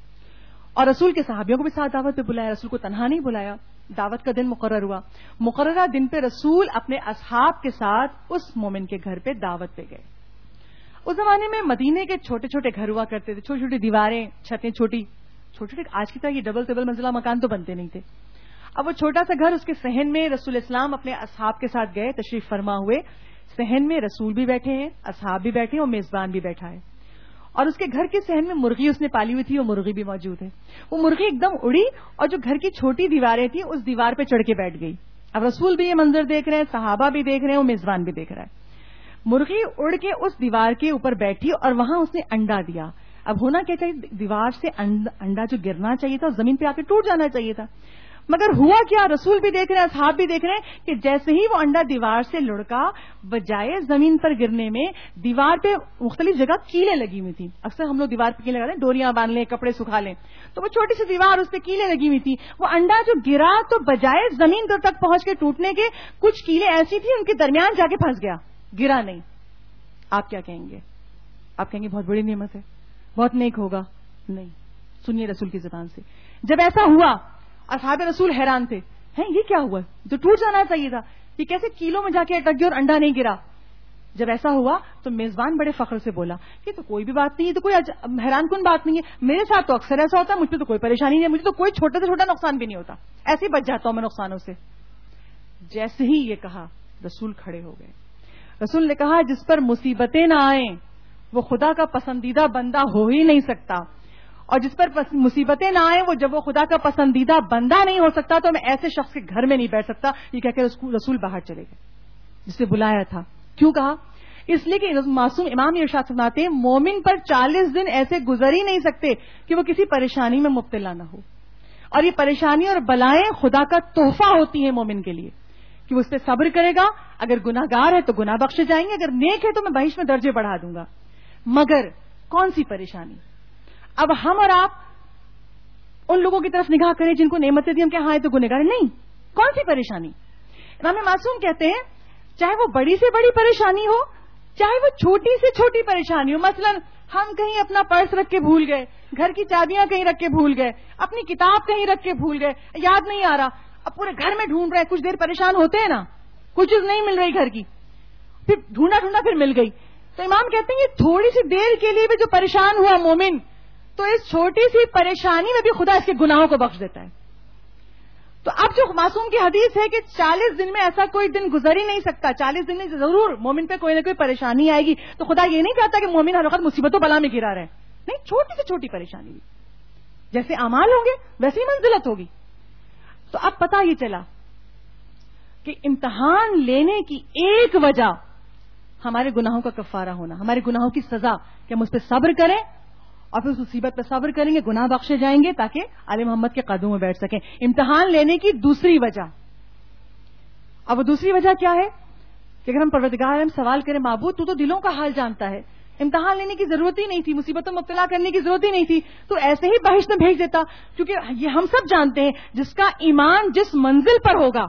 اور رسول کے صحابیوں کو بھی ساتھ دعوت پہ بلایا. رسول کو تنہا نہیں بلایا. دعوت کا دن مقرر ہوا. مقررہ دن پہ رسول اپنے اصحاب کے ساتھ اس مومن کے گھر پہ دعوت پہ گئے. اس زمانے میں مدینے کے چھوٹے چھوٹے گھر ہوا کرتے تھے, چھوٹی چھوٹی دیواریں, چھتیں چھوٹی چھوٹی. آج کی طرح یہ ڈبل ٹیبل منزلہ مکان تو بنتے نہیں تھے. اب وہ چھوٹا سا گھر, اس کے صحن میں رسول اسلام اپنے اصحاب کے ساتھ گئے, تشریف فرما ہوئے. صحن میں رسول بھی بیٹھے ہیں, اصحاب بھی بیٹھے ہیں اور میزبان بھی بیٹھا ہے. اور اس کے گھر کے صحن میں مرغی اس نے پالی ہوئی تھی, وہ مرغی بھی موجود ہے. وہ مرغی ایک دم اڑی اور جو گھر کی چھوٹی دیواریں تھیں اس دیوار پہ چڑھ کے بیٹھ گئی. اب رسول بھی یہ منظر دیکھ رہے ہیں, صحابہ بھی دیکھ رہے ہیں, وہ میزبان بھی دیکھ رہا ہے. مرغی اڑ کے اس دیوار کے اوپر بیٹھی اور وہاں اس نے انڈا دیا. اب ہونا کیا چاہیے, دیوار سے انڈا جو گرنا چاہیے تھا زمین پہ آ کے ٹوٹ جانا چاہیے تھا, مگر ہوا کیا, رسول بھی دیکھ رہے ہیں, اصحاب بھی دیکھ رہے ہیں کہ جیسے ہی وہ انڈا دیوار سے لڑکا, بجائے زمین پر گرنے میں دیوار پہ مختلف جگہ کیلیں لگی ہوئی تھیں. اکثر ہم لوگ دیوار پہ کیلیں لگا لیں, ڈوریاں باندھ لیں, کپڑے سکھا لیں, تو وہ چھوٹی سی دیوار اس پہ کیلیں لگی ہوئی تھی. وہ انڈا جو گرا تو بجائے زمین تک پہنچ کے ٹوٹنے کے کچھ کیلیں ایسی تھیں ان کے درمیان جا کے پھنس گیا, گرا نہیں. آپ کیا کہیں گے؟ آپ کہیں گے بہت بڑی نعمت ہے, بہت نیک ہوگا. نہیں, سنیے رسول کی زبان سے. جب ایسا ہوا اصحاب رسول حیران تھے, ہیں یہ کیا ہوا, جو ٹوٹ جانا چاہیے تھا یہ کیسے کیلوں میں جا کے اٹک گیا اور انڈا نہیں گرا. جب ایسا ہوا تو میزبان بڑے فخر سے بولا کہ تو کوئی بھی بات نہیں ہے, تو کوئی حیران کن بات نہیں ہے, میرے ساتھ تو اکثر ایسا ہوتا ہے, مجھ پہ تو کوئی پریشانی نہیں ہے, مجھے تو کوئی چھوٹا سے چھوٹا نقصان بھی نہیں ہوتا, ایسے ہی بچ جاتا ہوں میں نقصانوں سے. جیسے ہی یہ کہا رسول کھڑے ہو گئے. رسول نے کہا جس پر مصیبتیں نہ آئیں وہ خدا کا پسندیدہ بندہ ہو ہی نہیں سکتا, اور جس پر مصیبتیں نہ آئیں وہ جب وہ خدا کا پسندیدہ بندہ نہیں ہو سکتا تو میں ایسے شخص کے گھر میں نہیں بیٹھ سکتا. یہ کہہ کے رسول باہر چلے گئے جسے بلایا تھا. کیوں کہا؟ اس لیے کہ معصوم امام ارشاد فرماتے ہیں مومن پر 40 دن ایسے گزر ہی نہیں سکتے کہ وہ کسی پریشانی میں مبتلا نہ ہو, اور یہ پریشانی اور بلائیں خدا کا تحفہ ہوتی ہیں مومن کے لیے کہ وہ اس پہ صبر کرے گا. اگر گناہ گار ہے تو گناہ بخشے جائیں گے, اگر نیک ہے تو میں بہشت میں درجے بڑھا دوں گا. مگر کون سی پریشانی؟ اب ہم اور آپ ان لوگوں کی طرف نگاہ کریں جن کو نعمتیں دی، ہم کہ ہاں یہ تو گنہگار، نہیں، کون سی پریشانی؟ امام معصوم کہتے ہیں چاہے وہ بڑی سے بڑی پریشانی ہو، چاہے وہ چھوٹی سے چھوٹی پریشانی ہو، مثلا ہم کہیں اپنا پرس رکھ کے بھول گئے، گھر کی چابیاں کہیں رکھ کے بھول گئے، اپنی کتاب کہیں رکھ کے بھول گئے، یاد نہیں آ رہا، اب پورے گھر میں ڈھونڈ رہے، کچھ دیر پریشان ہوتے ہیں نا، کچھ چیز نہیں مل رہی گھر کی، پھر ڈھونڈا پھر مل گئی، تو امام کہتے ہیں یہ تھوڑی سی دیر کے لیے بھی جو پریشان ہوا مومن، تو اس چھوٹی سی پریشانی میں بھی خدا اس کے گناہوں کو بخش دیتا ہے۔ تو اب جو معصوم کی حدیث ہے کہ 40 دن میں ایسا کوئی دن گزر ہی نہیں سکتا، 40 دن میں ضرور مومن پہ کوئی نہ کوئی پریشانی آئے گی، تو خدا یہ نہیں چاہتا کہ مومن ہر وقت مصیبتوں بلا میں گرا رہے، نہیں، چھوٹی سے چھوٹی پریشانی بھی جیسے اعمال ہوں گے ویسی منزلت ہوگی۔ تو اب پتہ یہ چلا کہ امتحان لینے کی ایک وجہ ہمارے گناہوں کا کفارہ ہونا، ہمارے گناہوں کی سزا، کہ ہم اس پہ صبر کریں اور پھر اس مصیبت پہ صبر کریں گے، گناہ بخشے جائیں گے تاکہ آل محمد کے قدموں میں بیٹھ سکیں۔ امتحان لینے کی دوسری وجہ، اب وہ دوسری وجہ کیا ہے کہ اگر ہم پروردگار عالم سوال کریں معبود تو دلوں کا حال جانتا ہے، امتحان لینے کی ضرورت ہی نہیں تھی، مصیبتوں میں مبتلا کرنے کی ضرورت ہی نہیں تھی، تو ایسے ہی بہشت میں بھیج دیتا، کیونکہ یہ ہم سب جانتے ہیں جس کا ایمان جس منزل پر ہوگا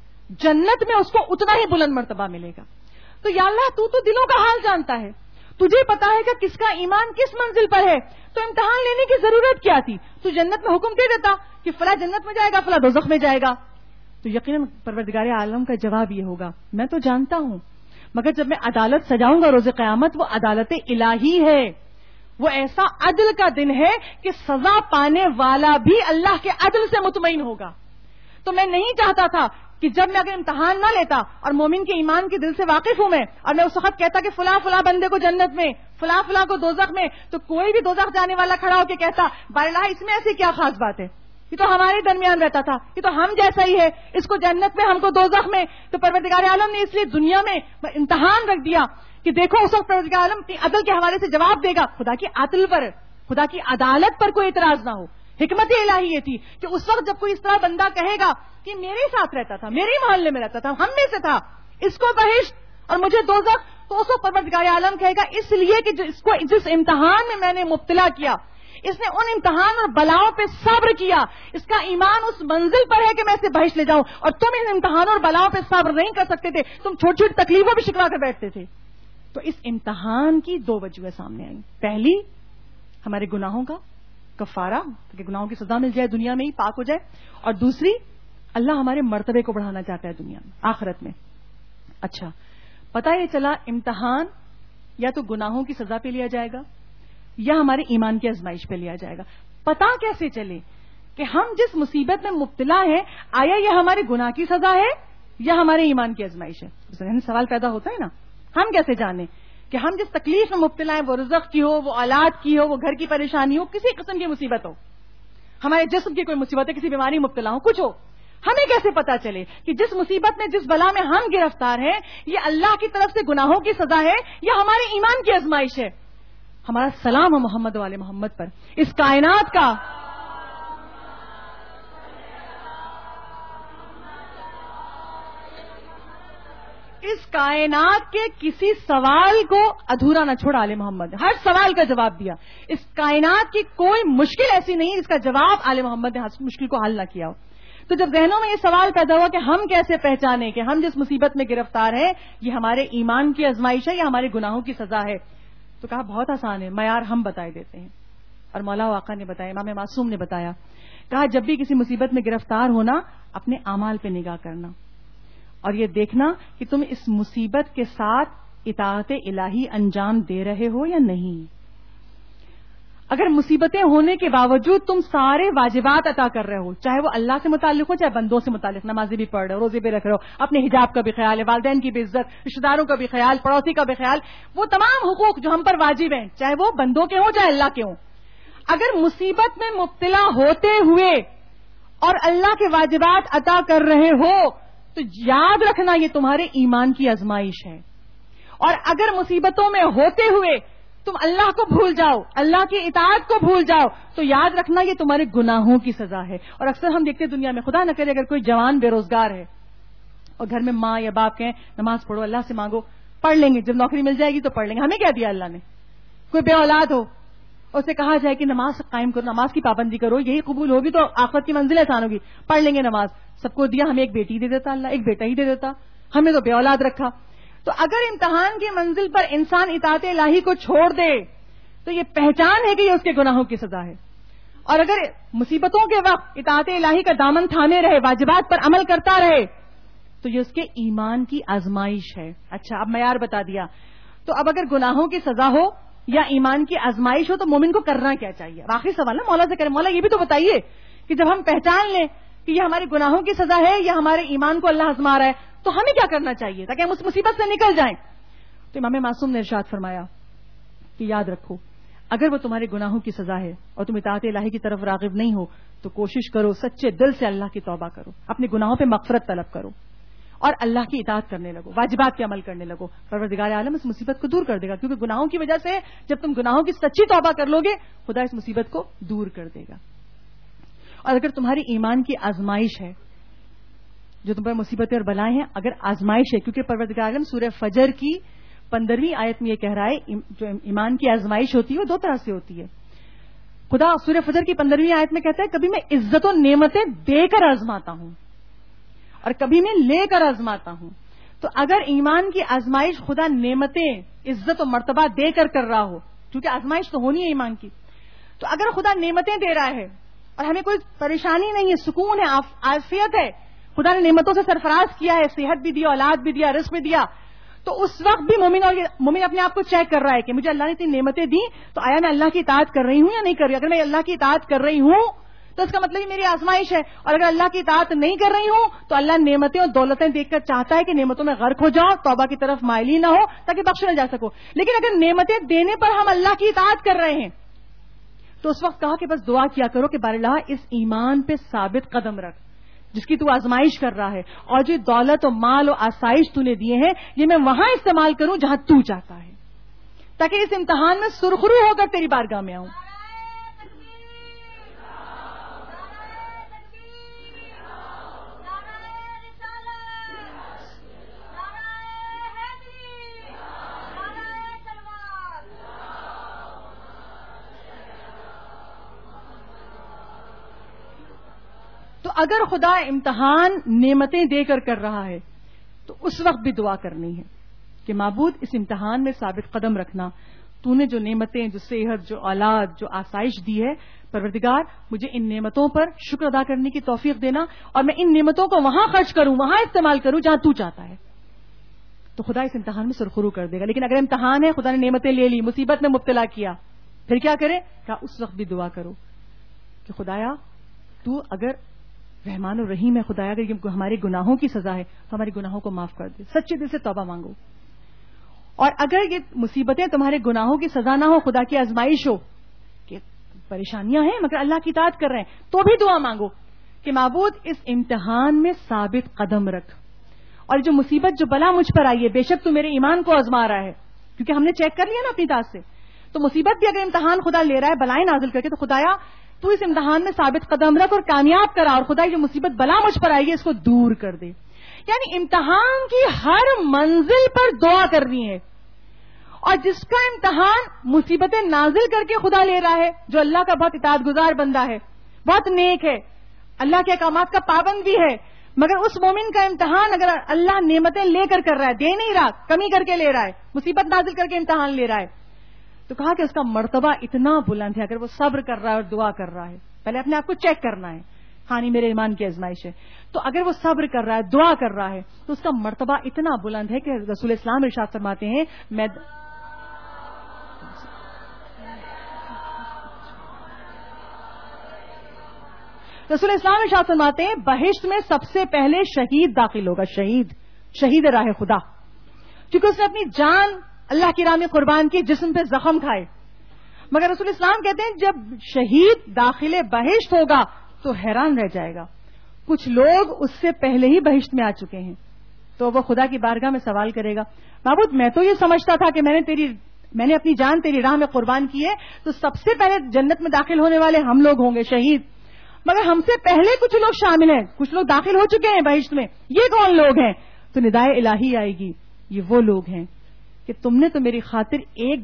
جنت میں اس کو اتنا ہی بلند مرتبہ ملے گا۔ تو یا اللہ تو دلوں کا حال جانتا ہے، تجھے پتا ہے کہ کس کا ایمان کس منزل پر ہے، تو امتحان لینے کی ضرورت کیا تھی؟ تو جنت میں حکم دے دیتا کہ فلاں جنت میں جائے گا، فلاں دوزخ میں جائے گا۔ تو یقیناً پروردگار عالم کا جواب یہ ہوگا میں تو جانتا ہوں، مگر جب میں عدالت سجاؤں گا روز قیامت، وہ عدالت الہی ہے، وہ ایسا عدل کا دن ہے کہ سزا پانے والا بھی اللہ کے عدل سے مطمئن ہوگا۔ تو میں نہیں چاہتا تھا کہ جب میں اگر امتحان نہ لیتا اور مومن کے ایمان کے دل سے واقف ہوں میں، اور میں اس وقت کہتا کہ فلاں فلاں بندے کو جنت میں، فلاں فلاں کو دوزخ میں، تو کوئی بھی دوزخ جانے والا کھڑا ہو کے کہتا باراللہ اس میں ایسی کیا خاص بات ہے، یہ تو ہمارے درمیان رہتا تھا، یہ تو ہم جیسا ہی ہے، اس کو جنت میں ہم کو دوزخ میں۔ تو پروردگار عالم نے اس لیے دنیا میں امتحان رکھ دیا کہ دیکھو اس وقت پروردگار عالم عدل کے حوالے سے جواب دے گا، خدا کی عدل پر، خدا کی عدالت پر کوئی اعتراض نہ ہو۔ حکمت الہی یہ تھی کہ اس وقت جب کوئی اس طرح بندہ کہے گا کہ میرے ساتھ رہتا تھا، میرے محلے میں رہتا تھا، ہم میں سے تھا، اس کو بہشت اور مجھے دوزخ، تو اس وقت پروردگار عالم کہے گا اس لیے کہ جس امتحان میں میں نے مبتلا کیا، اس نے ان امتحان اور بلاؤں پہ صبر کیا، اس کا ایمان اس منزل پر ہے کہ میں اسے بہشت لے جاؤں، اور تم ان امتحانوں اور بلاؤں پہ صبر نہیں کر سکتے تھے، تم چھوٹی چھوٹی تکلیفوں پہ شکوا کر بیٹھتے تھے۔ تو اس امتحان کی دو وجوہیں سامنے آئیں، پہلی ہمارے گناہوں کا کفارہ کہ گناہوں کی سزا مل جائے، دنیا میں ہی پاک ہو جائے، اور دوسری اللہ ہمارے مرتبے کو بڑھانا چاہتا ہے دنیا میں، آخرت میں۔ اچھا، پتہ یہ چلا امتحان یا تو گناہوں کی سزا پہ لیا جائے گا یا ہمارے ایمان کی آزمائش پہ لیا جائے گا۔ پتہ کیسے چلے کہ ہم جس مصیبت میں مبتلا ہیں آیا یہ ہمارے گناہ کی سزا ہے یا ہمارے ایمان کی آزمائش ہے؟ سوال پیدا ہوتا ہے نا، ہم کیسے جانیں کہ ہم جس تکلیف میں مبتلا ہیں، وہ رزق کی ہو، وہ اولاد کی ہو، وہ گھر کی پریشانی ہو، کسی قسم کی مصیبت ہو، ہمارے جسم کی کوئی مصیبت ہے، کسی بیماری مبتلا ہو، کچھ ہو، ہمیں کیسے پتا چلے کہ جس مصیبت میں جس بلا میں ہم گرفتار ہیں یہ اللہ کی طرف سے گناہوں کی سزا ہے یا ہمارے ایمان کی آزمائش ہے؟ ہمارا سلام ہے محمد والے محمد پر، اس کائنات کا اس کائنات کے کسی سوال کو ادھورا نہ چھوڑا آل محمد، ہر سوال کا جواب دیا۔ اس کائنات کی کوئی مشکل ایسی نہیں جس کا جواب آل محمد نے مشکل کو حل نہ کیا ہو۔ تو جب ذہنوں میں یہ سوال پیدا ہوا کہ ہم کیسے پہچانیں کہ ہم جس مصیبت میں گرفتار ہیں یہ ہمارے ایمان کی آزمائش ہے یا ہمارے گناہوں کی سزا ہے، تو کہا بہت آسان ہے، معیار ہم بتائے دیتے ہیں، اور مولا و آقا نے بتایا، امام معصوم نے بتایا، کہا جب بھی کسی مصیبت میں گرفتار ہونا اپنے اعمال پہ نگاہ کرنا اور یہ دیکھنا کہ تم اس مصیبت کے ساتھ اطاعت الہی انجام دے رہے ہو یا نہیں۔ اگر مصیبتیں ہونے کے باوجود تم سارے واجبات ادا کر رہے ہو، چاہے وہ اللہ سے متعلق ہو چاہے بندوں سے متعلق، نمازیں بھی پڑھ رہے ہو، روزے بھی رکھ رہے ہو، اپنے حجاب کا بھی خیال ہے، والدین کی بھی عزت، رشتہ داروں کا بھی خیال، پڑوسی کا بھی خیال، وہ تمام حقوق جو ہم پر واجب ہیں چاہے وہ بندوں کے ہوں چاہے اللہ کے ہوں، اگر مصیبت میں مبتلا ہوتے ہوئے اور اللہ کے واجبات ادا کر رہے ہو تو یاد رکھنا یہ تمہارے ایمان کی آزمائش ہے، اور اگر مصیبتوں میں ہوتے ہوئے تم اللہ کو بھول جاؤ، اللہ کی اطاعت کو بھول جاؤ تو یاد رکھنا یہ تمہارے گناہوں کی سزا ہے۔ اور اکثر ہم دیکھتے دنیا میں، خدا نہ کرے اگر کوئی جوان بے روزگار ہے اور گھر میں ماں یا باپ کہیں نماز پڑھو، اللہ سے مانگو، پڑھ لیں گے، جب نوکری مل جائے گی تو پڑھ لیں گے، ہمیں کیا دیا اللہ نے؟ کوئی بے اولاد ہو، اسے کہا جائے کہ نماز قائم کرو، نماز کی پابندی کرو، یہی قبول ہوگی تو آخرت کی منزل آسان ہوگی، پڑھ لیں گے نماز. سب کو دیا، ہمیں ایک بیٹی دے دیتا اللہ، ایک بیٹا ہی دے دیتا، ہمیں تو بے اولاد رکھا. تو اگر امتحان کی منزل پر انسان اطاعت الہی کو چھوڑ دے تو یہ پہچان ہے کہ یہ اس کے گناہوں کی سزا ہے. اور اگر مصیبتوں کے وقت اطاعت الہی کا دامن تھامے رہے، واجبات پر عمل کرتا رہے، تو یہ اس کے ایمان کی آزمائش ہے. اچھا، اب معیار بتا دیا. تو اب اگر گناہوں کی سزا ہو یا ایمان کی آزمائش ہو تو مومن کو کرنا کیا چاہیے؟ آخری سوال ہے، مولا سے کریں، مولا یہ بھی تو بتائیے کہ جب ہم پہچان لیں کہ یہ ہمارے گناہوں کی سزا ہے یا ہمارے ایمان کو اللہ آزما رہا ہے تو ہمیں کیا کرنا چاہیے تاکہ ہم اس مصیبت سے نکل جائیں؟ تو امام معصوم نے ارشاد فرمایا کہ یاد رکھو، اگر وہ تمہارے گناہوں کی سزا ہے اور تم اطاعت الہی کی طرف راغب نہیں ہو تو کوشش کرو، سچے دل سے اللہ کی توبہ کرو، اپنے گناہوں پہ مغفرت طلب کرو اور اللہ کی اطاعت کرنے لگو، واجبات پہ عمل کرنے لگو. پروردگار عالم اس مصیبت کو دور کر دے گا، کیونکہ گناہوں کی وجہ سے جب تم گناہوں کی سچی توبہ کر لو گے خدا اس مصیبت کو دور کر دے گا. اور اگر تمہاری ایمان کی آزمائش ہے، جو تم پر مصیبتیں اور بلائیں ہیں، اگر آزمائش ہے، کیونکہ پروردگار عالم سورہ فجر کی 15ویں آیت میں یہ کہہ رہا ہے جو ایمان کی آزمائش ہوتی ہے وہ دو طرح سے ہوتی ہے. خدا سورہ فجر کی 15ویں آیت میں کہتا ہے کبھی میں عزت و نعمتیں دے کر آزماتا ہوں اور کبھی میں لے کر آزماتا ہوں. تو اگر ایمان کی آزمائش خدا نعمتیں، عزت و مرتبہ دے کر رہا ہو، کیونکہ آزمائش تو ہونی ہے ایمان کی، تو اگر خدا نعمتیں دے رہا ہے اور ہمیں کوئی پریشانی نہیں ہے، سکون ہے، عافیت ہے، خدا نے نعمتوں سے سرفراز کیا ہے، صحت بھی دیا، اولاد بھی دیا، رزق بھی دیا، تو اس وقت بھی مومن اپنے آپ کو چیک کر رہا ہے کہ مجھے اللہ نے اتنی نعمتیں دی تو آیا میں اللہ کی اطاعت کر رہی ہوں یا نہیں کر رہی. اگر میں اللہ کی اطاعت کر رہی ہوں تو اس کا مطلب یہ میری آزمائش ہے، اور اگر اللہ کی اطاعت نہیں کر رہی ہوں تو اللہ نعمتیں اور دولتیں دیکھ کر چاہتا ہے کہ نعمتوں میں غرق ہو جاؤ، توبہ کی طرف مائل ہی نہ ہو تاکہ بخشے نہ جا سکو. لیکن اگر نعمتیں دینے پر ہم اللہ کی اطاعت کر رہے ہیں تو اس وقت کہا کہ بس دعا کیا کرو کہ بار اللہ اس ایمان پہ ثابت قدم رکھ جس کی تو آزمائش کر رہا ہے، اور جو دولت و مال و آسائش تو نے دیے ہیں یہ میں وہاں استعمال کروں جہاں تو چاہتا ہے، تاکہ اس امتحان میں سرخرو ہو کر تیری بارگاہ میں آؤں. تو اگر خدا امتحان نعمتیں دے کر رہا ہے تو اس وقت بھی دعا کرنی ہے کہ معبود اس امتحان میں ثابت قدم رکھنا، تو نے جو نعمتیں، جو صحت، جو اولاد، جو آسائش دی ہے، پروردگار مجھے ان نعمتوں پر شکر ادا کرنے کی توفیق دینا اور میں ان نعمتوں کو وہاں خرچ کروں، وہاں استعمال کروں جہاں تو چاہتا ہے. تو خدا اس امتحان میں سرخرو کر دے گا. لیکن اگر امتحان ہے، خدا نے نعمتیں لے لی، مصیبت میں مبتلا کیا، پھر کیا کرے؟ کہا اس وقت بھی دعا کرو کہ خدایا تو اگر رحمان الرحیم ہے، خدایا اگر یہ ہمارے گناہوں کی سزا ہے تو ہمارے گناہوں کو معاف کر دے، سچے دل سے توبہ مانگو. اور اگر یہ مصیبتیں تمہارے گناہوں کی سزا نہ ہو، خدا کی آزمائش ہو کہ پریشانیاں ہیں مگر اللہ کی اطاعت کر رہے ہیں، تو بھی دعا مانگو کہ معبود اس امتحان میں ثابت قدم رکھ، اور جو مصیبت جو بلا مجھ پر آئی ہے بے شک تو میرے ایمان کو آزما رہا ہے، کیونکہ ہم نے چیک کر لیا نا اپنی اطاعت سے. تو مصیبت بھی اگر امتحان خدا لے رہا ہے بلائیں نازل کر کے، تو خدایا تو اس امتحان میں ثابت قدم رکھ اور کامیاب کرا، اور خدا جو مصیبت بلا مجھ پر آئی ہے اس کو دور کر دے. یعنی امتحان کی ہر منزل پر دعا کرنی ہے. اور جس کا امتحان مصیبتیں نازل کر کے خدا لے رہا ہے، جو اللہ کا بہت اطاعت گزار بندہ ہے، بہت نیک ہے، اللہ کے احکامات کا پابند بھی ہے، مگر اس مومن کا امتحان اگر اللہ نعمتیں لے کر رہا ہے، دے نہیں رہا، کمی کر کے لے رہا ہے، مصیبت نازل کر کے امتحان لے رہا ہے، تو کہا کہ اس کا مرتبہ اتنا بلند ہے. اگر وہ صبر کر رہا ہے اور دعا کر رہا ہے، پہلے اپنے آپ کو چیک کرنا ہے، ہاں نہیں میرے ایمان کی آزمائش ہے، تو اگر وہ صبر کر رہا ہے، دعا کر رہا ہے، تو اس کا مرتبہ اتنا بلند ہے کہ رسول اسلام ارشاد فرماتے ہیں رسول اسلام ارشاد فرماتے ہیں بہشت میں سب سے پہلے شہید داخل ہوگا، شہید راہ خدا، کیونکہ اس نے اپنی جان اللہ کی راہ میں قربان کی، جسم پہ زخم کھائے. مگر رسول اسلام کہتے ہیں جب شہید داخل بہشت ہوگا تو حیران رہ جائے گا، کچھ لوگ اس سے پہلے ہی بہشت میں آ چکے ہیں. تو وہ خدا کی بارگاہ میں سوال کرے گا، معبود میں تو یہ سمجھتا تھا کہ میں نے اپنی جان تیری راہ میں قربان کی ہے، تو سب سے پہلے جنت میں داخل ہونے والے ہم لوگ ہوں گے، شہید، مگر ہم سے پہلے کچھ لوگ شامل ہیں، کچھ لوگ داخل ہو چکے ہیں بہشت میں، یہ کون لوگ ہیں؟ تو ندائے الہی آئے گی، یہ وہ لوگ ہیں کہ تم نے تو میری خاطر ایک دفعہ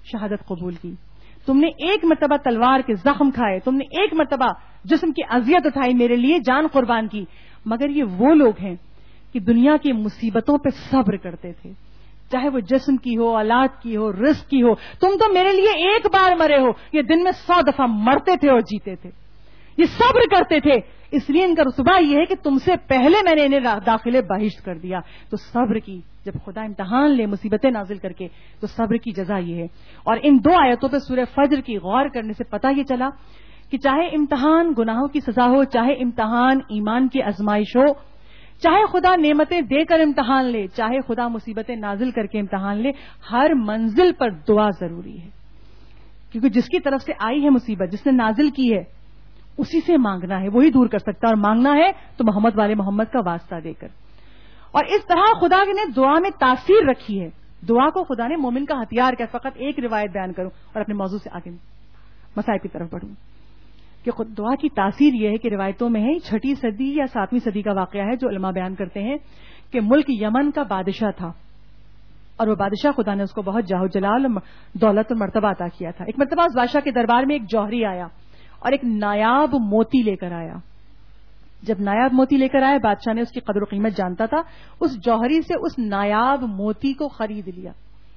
شہادت قبول کی, تم نے ایک مرتبہ تلوار کے زخم کھائے, تم نے ایک مرتبہ جسم کی اذیت اٹھائی, میرے لیے جان قربان کی. مگر یہ وہ لوگ ہیں کہ دنیا کی مصیبتوں پہ صبر کرتے تھے, چاہے وہ جسم کی ہو, اولاد کی ہو, رزق کی ہو. تم تو میرے لیے ایک بار مرے ہو, یہ دن میں 100 دفعہ مرتے تھے اور جیتے تھے. یہ صبر کرتے تھے, اس لیے ان کا رتبہ یہ ہے کہ تم سے پہلے میں نے انہیں داخل بہشت کر دیا. تو صبر کی, جب خدا امتحان لے مصیبتیں نازل کر کے, تو صبر کی جزا یہ ہے. اور ان 2 آیتوں پہ سورہ فجر کی غور کرنے سے پتہ یہ چلا کہ چاہے امتحان گناہوں کی سزا ہو, چاہے امتحان ایمان کی آزمائش ہو, چاہے خدا نعمتیں دے کر امتحان لے, چاہے خدا مصیبتیں نازل کر کے امتحان لے, ہر منزل پر دعا ضروری ہے. کیونکہ جس کی طرف سے آئی ہے مصیبت, جس نے نازل کی ہے, اسی سے مانگنا ہے, وہی دور کر سکتا ہے. اور مانگنا ہے تو محمد والے محمد کا واسطہ دے کر. اور اس طرح خدا نے دعا میں تاثیر رکھی ہے. دعا کو خدا نے مومن کا ہتھیار کیا. فقط ایک روایت بیان کروں اور اپنے موضوع سے آگے مسائل کی طرف بڑھوں کہ دعا کی تاثیر یہ ہے کہ روایتوں میں ہے 6 صدی یا 7ویں صدی کا واقعہ ہے, جو علماء بیان کرتے ہیں کہ ملک یمن کا بادشاہ تھا, اور وہ بادشاہ خدا نے اس کو بہت جاہ و جلال, دولت اور مرتبہ عطا کیا تھا. ایک مرتبہ اس بادشاہ کے دربار میں ایک جوہری آیا اور ایک نایاب موتی لے کر آیا. جب نایاب موتی لے کر آیا, بادشاہ نے اس کی قدر و قیمت جانتا تھا, اس جوہری سے اس نایاب موتی کو خرید لیا.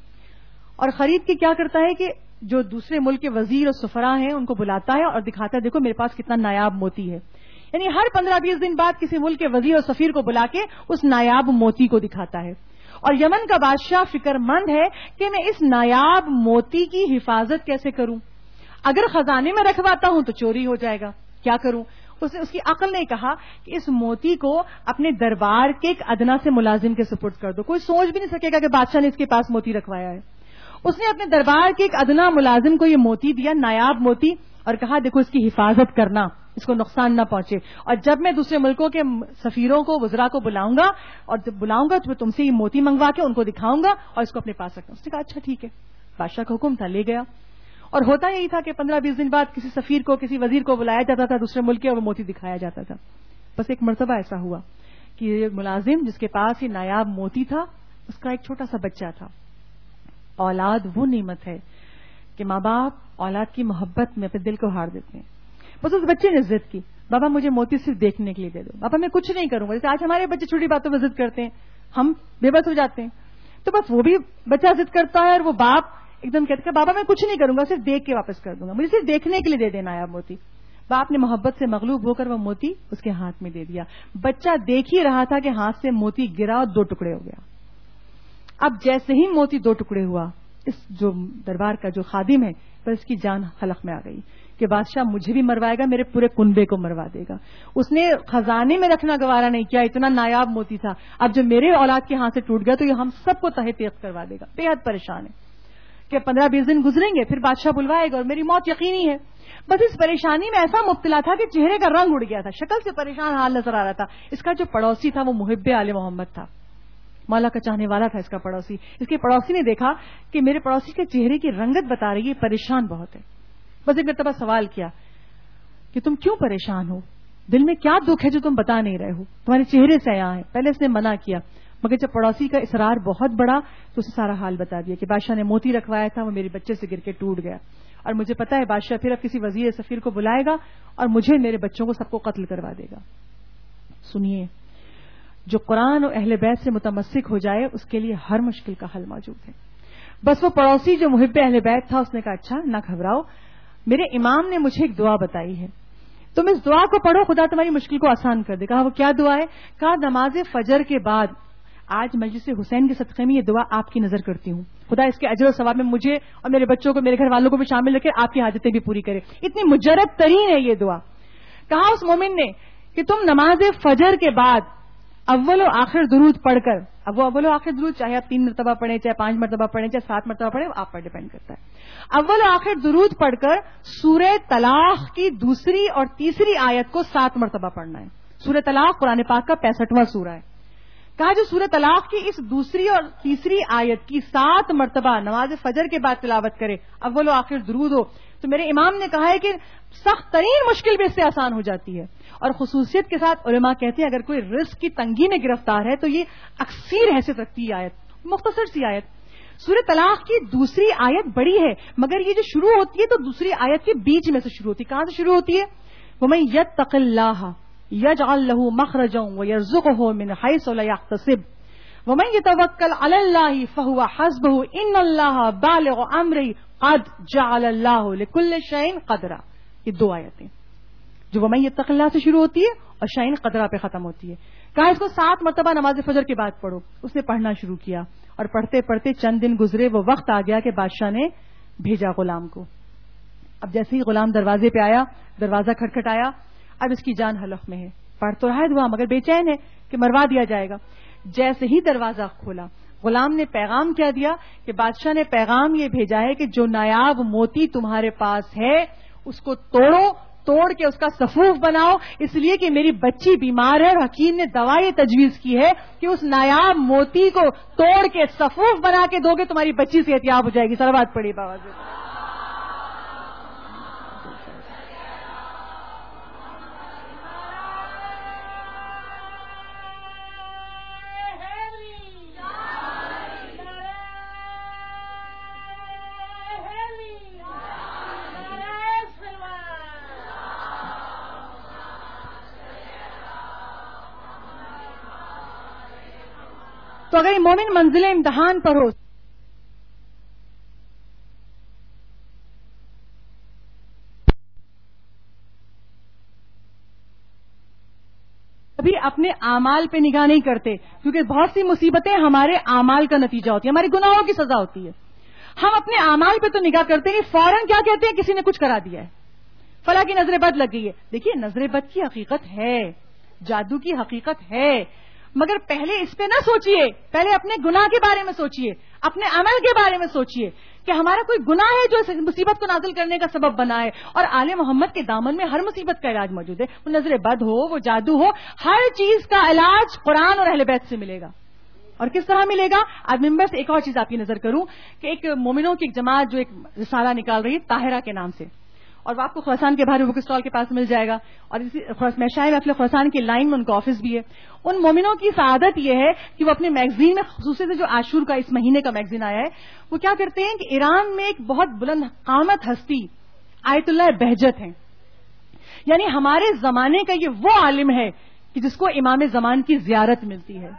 اور خرید کے کیا کرتا ہے کہ جو دوسرے ملک کے وزیر اور سفراء ہیں ان کو بلاتا ہے اور دکھاتا ہے, دیکھو میرے پاس کتنا نایاب موتی ہے. یعنی ہر 15-20 دن بعد کسی ملک کے وزیر اور سفیر کو بلا کے اس نایاب موتی کو دکھاتا ہے. اور یمن کا بادشاہ فکر مند ہے کہ میں اس نایاب موتی کی حفاظت کیسے کروں. اگر خزانے میں رکھواتا ہوں تو چوری ہو جائے گا, کیا کروں. اس کی عقل نے کہا کہ اس موتی کو اپنے دربار کے ایک ادنا سے ملازم کے سپرد کر دو. کوئی سوچ بھی نہیں سکے گا کہ بادشاہ نے اس کے پاس موتی رکھوایا ہے. اس نے اپنے دربار کے ایک ادنا ملازم کو یہ موتی دیا, نایاب موتی, اور کہا دیکھو اس کی حفاظت کرنا, اس کو نقصان نہ پہنچے. اور جب میں دوسرے ملکوں کے سفیروں کو, وزراء کو بلاؤں گا, اور جب بلاؤں گا تو میں تم سے یہ موتی منگوا کے ان کو دکھاؤں گا اور اس کو اپنے پاس رکھنا. اس نے کہا اچھا ٹھیک ہے. بادشاہ کا حکم تھا, لے گیا. اور ہوتا یہی تھا کہ 15-20 دن بعد کسی سفیر کو, کسی وزیر کو بلایا جاتا تھا دوسرے ملک کے, اور وہ موتی دکھایا جاتا تھا. بس ایک مرتبہ ایسا ہوا کہ یہ ملازم جس کے پاس یہ نایاب موتی تھا, اس کا ایک چھوٹا سا بچہ تھا. اولاد وہ نعمت ہے کہ ماں باپ اولاد کی محبت میں اپنے دل کو ہار دیتے ہیں. بس اس بچے نے ضد کی, بابا مجھے موتی صرف دیکھنے کے لیے دے دو, بابا میں کچھ نہیں کروں گا. جیسے آج ہمارے بچے چھوٹی باتوں میں ضد کرتے ہیں, ہم بے بس ہو جاتے ہیں. تو بس وہ بھی بچہ ضد کرتا ہے, اور وہ باپ ایک دم کہتا ہے بابا میں کچھ نہیں کروں گا, صرف دیکھ کے واپس کر دوں گا, مجھے صرف دیکھنے کے لیے دے دینا ہے موتی. باپ نے محبت سے مغلوب ہو کر وہ موتی اس کے ہاتھ میں دے دیا. بچہ دیکھ ہی رہا تھا کہ ہاتھ سے موتی گرا اور 2 ٹکڑے ہو گیا. اب جیسے ہی موتی 2 ٹکڑے ہوا, اس جو دربار کا جو خادم ہے پر اس کی جان خلق میں آ گئی کہ بادشاہ مجھے بھی مروائے گا, میرے پورے کنبے کو مروا دے گا. اس نے خزانے میں رکھنا گوارا نہیں کیا, اتنا نایاب موتی تھا. اب جو میرے اولاد کے ہاتھ سے ٹوٹ گیا تو یہ ہم سب کو تہہ تیغ کروا دے گا. بے حد پریشان ہے کہ 15-20 دن گزریں گے, پھر بادشاہ بلوائے گا اور میری موت یقینی ہے. بس اس پریشانی میں ایسا مبتلا تھا کہ چہرے کا رنگ اڑ گیا تھا, شکل سے پریشان حال نظر آ رہا تھا. اس کا جو پڑوسی تھا وہ محب آل محمد تھا, مولا کا چاہنے والا تھا اس کا پڑوسی. اس کے پڑوسی نے دیکھا کہ میرے پڑوسی کے چہرے کی رنگت بتا رہی ہے, پریشان بہت ہے. بس ایک مرتبہ سوال کیا کہ تم کیوں پریشان ہو, دل میں کیا دکھ ہے جو تم بتا نہیں رہے ہو, تمہارے چہرے سے آیا ہے. پہلے اس نے منع کیا, مگر جب پڑوسی کا اصرار بہت بڑا تو اسے سارا حال بتا دیا کہ بادشاہ نے موتی رکھوایا تھا, وہ میرے بچے سے گر کے ٹوٹ گیا, اور مجھے پتا ہے بادشاہ پھر اب کسی وزیر سفیر کو بلائے گا اور مجھے میرے بچوں کو سب کو قتل کروا دے گا. سنیے, جو قرآن اور اہل بیت سے متمسک ہو جائے اس کے لیے ہر مشکل کا حل موجود ہے. بس وہ پڑوسی جو محب اہل بیت تھا اس نے کہا اچھا نہ گھبراؤ, میرے امام نے مجھے ایک دعا بتائی ہے, تم اس دعا کو پڑھو, خدا تمہاری مشکل کو آسان کر دے. کہا وہ کیا دعا ہے؟ کہا نماز فجر کے بعد آج مجلس حسین کے صدقے میں یہ دعا آپ کی نظر کرتی ہوں, خدا اس کے اجر و ثواب میں مجھے اور میرے بچوں کو, میرے گھر والوں کو بھی شامل رکھے, آپ کی حاجتیں بھی پوری کرے. اتنی مجرب ترین ہے یہ دعا. کہا اس مومن نے کہ تم نماز فجر کے بعد اول و آخر درود پڑھ کر, اب وہ اول و آخر درود چاہے آپ 3 مرتبہ پڑھیں, چاہے 5 مرتبہ پڑھیں, چاہے 7 مرتبہ پڑھیں, آپ پر ڈیپینڈ کرتا ہے. اول و آخر درود پڑھ کر سورہ طلاق کی 2 اور 3 آیت کو 7 مرتبہ پڑھنا ہے. سورہ طلاق قرآن پاک کا 65واں سورہ ہے. کہا جو سورہ طلاق کی اس 2 اور 3 آیت کی 7 مرتبہ نماز فجر کے بعد تلاوت کرے, اول و آخر درود ہو, تو میرے امام نے کہا ہے کہ سخت ترین مشکل بھی اس سے آسان ہو جاتی ہے. اور خصوصیت کے ساتھ علماء کہتے ہیں اگر کوئی رزق کی تنگی میں گرفتار ہے تو یہ اکثیر حیثیت رکھتی ہے آیت, مختصر سی آیت. سورہ طلاق کی دوسری آیت بڑی ہے مگر یہ جو شروع ہوتی ہے تو دوسری آیت کے بیچ میں سے شروع ہوتی ہے. کہاں سے شروع ہوتی ہے؟ وَمَن يَتَّقِ اللَّهَ يَجْعَل لَّهُ مَخْرَجًا وَيَرْزُقْهُ مِنْ حَيْثُ لَا يَحْتَسِبُ وَمَن يَتَوَكَّلْ عَلَى اللَّهِ فَهُوَ حَسْبُهُ إِنَّ اللَّهَ بَالِغُ أَمْرِهِ قَدْ جَعَلَ اللَّهُ لِكُلِّ شَيْءٍ قَدْرًا. یہ دو آیتیں جو وَمَن يَتَّقِ اللَّهَ سے شروع ہوتی ہے اور شَيْءٍ قَدْرًا پہ ختم ہوتی ہے. کہا اس کو 7 مرتبہ نماز فجر کے بعد پڑھو. اس نے پڑھنا شروع کیا اور پڑھتے پڑھتے چند دن گزرے. وہ وقت آ گیا کہ بادشاہ نے بھیجا غلام کو. اب جیسے ہی غلام دروازے پہ آیا, دروازہ کھٹکھٹایا, اب اس کی جان حلق میں ہے. پڑھ تو رہا ہے دعا مگر بے چین ہے کہ مروا دیا جائے گا. جیسے ہی دروازہ کھولا غلام نے پیغام کیا دیا کہ بادشاہ نے پیغام یہ بھیجا ہے کہ جو نایاب موتی تمہارے پاس ہے اس کو توڑو, توڑ کے اس کا صفوف بناؤ, اس لیے کہ میری بچی بیمار ہے اور حکیم نے دوا یہ تجویز کی ہے کہ اس نایاب موتی کو توڑ کے صفوف بنا کے دو گے تمہاری بچی صحتیاب ہو جائے گی. صلوات پڑھی بابا سے. تو اگر مومن منزل امتحان پر ہو کبھی اپنے اعمال پہ نگاہ نہیں کرتے کیونکہ بہت سی مصیبتیں ہمارے اعمال کا نتیجہ ہوتی ہے, ہمارے گناہوں کی سزا ہوتی ہے. ہم اپنے اعمال پہ تو نگاہ کرتے ہیں, فوراً کیا کہتے ہیں کسی نے کچھ کرا دیا ہے, فلاں کی نظر بد لگ گئی ہے. دیکھیے نظر بد کی حقیقت ہے, جادو کی حقیقت ہے, مگر پہلے اس پہ نہ سوچئے, پہلے اپنے گناہ کے بارے میں سوچئے, اپنے عمل کے بارے میں سوچئے کہ ہمارا کوئی گناہ ہے جو اس مصیبت کو نازل کرنے کا سبب بنا ہے. اور آل محمد کے دامن میں ہر مصیبت کا علاج موجود ہے. وہ نظر بد ہو, وہ جادو ہو, ہر چیز کا علاج قرآن اور اہل بیت سے ملے گا. اور کس طرح ملے گا؟ آج ممبر سے ایک اور چیز آپ کی نظر کروں کہ ایک مومنوں کی ایک جماعت جو ایک رسالہ نکال رہی ہے طاہرہ کے نام سے, اور وہ آپ کو خراسان کے باہر بک اسٹال کے پاس مل جائے گا. اور مشاہیر محفل خراسان کی لائن میں ان کا آفس بھی ہے. ان مومنوں کی سعادت یہ ہے کہ وہ اپنے میگزین میں خصوصی سے جو عاشور کا اس مہینے کا میگزین آیا ہے وہ کیا کرتے ہیں کہ ایران میں ایک بہت بلند قامت ہستی آیت اللہ بہجت ہیں, یعنی ہمارے زمانے کا یہ وہ عالم ہے کہ جس کو امام زمان کی زیارت ملتی ہے.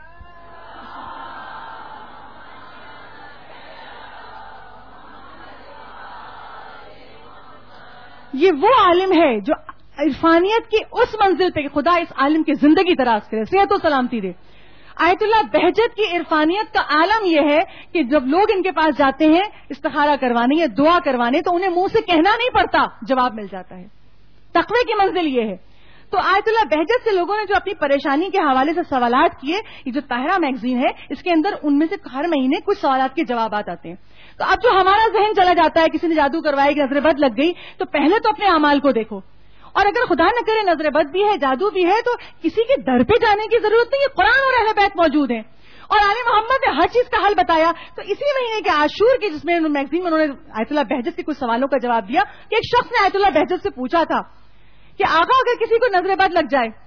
یہ وہ عالم ہے جو عرفانیت کی اس منزل پہ خدا اس عالم کی زندگی دراز کرے, صحت و سلامتی دے. آیت اللہ بہجت کی عرفانیت کا عالم یہ ہے کہ جب لوگ ان کے پاس جاتے ہیں استخارہ کروانے یا دعا کروانے تو انہیں منہ سے کہنا نہیں پڑتا, جواب مل جاتا ہے. تقوی کی منزل یہ ہے. تو آیت اللہ بہجت سے لوگوں نے جو اپنی پریشانی کے حوالے سے سوالات کیے, یہ جو طاہرہ میگزین ہے اس کے اندر ان میں سے ہر مہینے کچھ سوالات کے جوابات آتے ہیں. تو اب جو ہمارا ذہن چلا جاتا ہے کسی نے جادو کروایا کہ نظر بد لگ گئی, تو پہلے تو اپنے اعمال کو دیکھو, اور اگر خدا نہ کرے نظر بد بھی ہے جادو بھی ہے تو کسی کے در پہ جانے کی ضرورت نہیں ہے, قرآن اور اہل بیت موجود ہیں. اور آل محمد نے ہر چیز کا حل بتایا. تو اسی مہینے کے عاشور کی جس میں میگزین میں انہوں نے آیت اللہ بہجت کے کچھ سوالوں کا جواب دیا کہ ایک شخص نے آیت اللہ بہجت سے پوچھا تھا کہ آقا اگر کسی کو نظر بد لگ جائے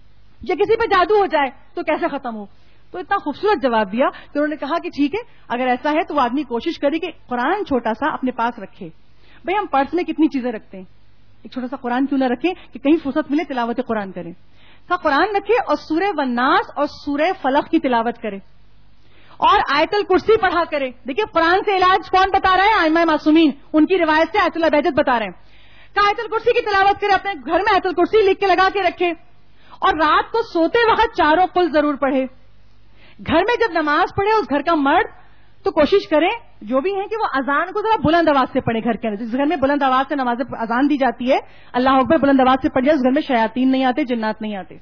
یا کسی پہ جادو ہو جائے تو کیسے ختم ہو؟ تو اتنا خوبصورت جواب دیا کہ انہوں نے کہا کہ ٹھیک ہے اگر ایسا ہے تو وہ آدمی کوشش کرے کہ قرآن چھوٹا سا اپنے پاس رکھے. بھئی ہم پرس میں کتنی چیزیں رکھتے ہیں, ایک چھوٹا سا قرآن کیوں نہ رکھیں کہ کہیں فرصت ملے تلاوت قرآن کریں. کہا قرآن رکھے اور سورہ والناس اور سورہ فلق کی تلاوت کرے اور آیت الکرسی پڑھا کرے. دیکھیے قرآن سے علاج کون بتا رہا ہے؟ ائمہ معصومین, ان کی روایت سے آیت اللہ بہجت بتا رہے ہیں. کہا آیت الکرسی کی تلاوت کرے, اپنے گھر میں آیت الکرسی لکھ کے لگا کے رکھے, اور رات کو سوتے وقت 4 قل ضرور پڑھے. گھر میں جب نماز پڑھے اس گھر کا مرد تو کوشش کرے جو بھی ہے کہ وہ اذان کو ذرا بلند آواز سے پڑھے. گھر کے اندر جس گھر میں بلند آواز سے نماز اذان دی جاتی ہے, اللہ اکبر بلند آواز سے پڑھ جائے, اس گھر میں شیاطین نہیں آتے, جنات نہیں آتے.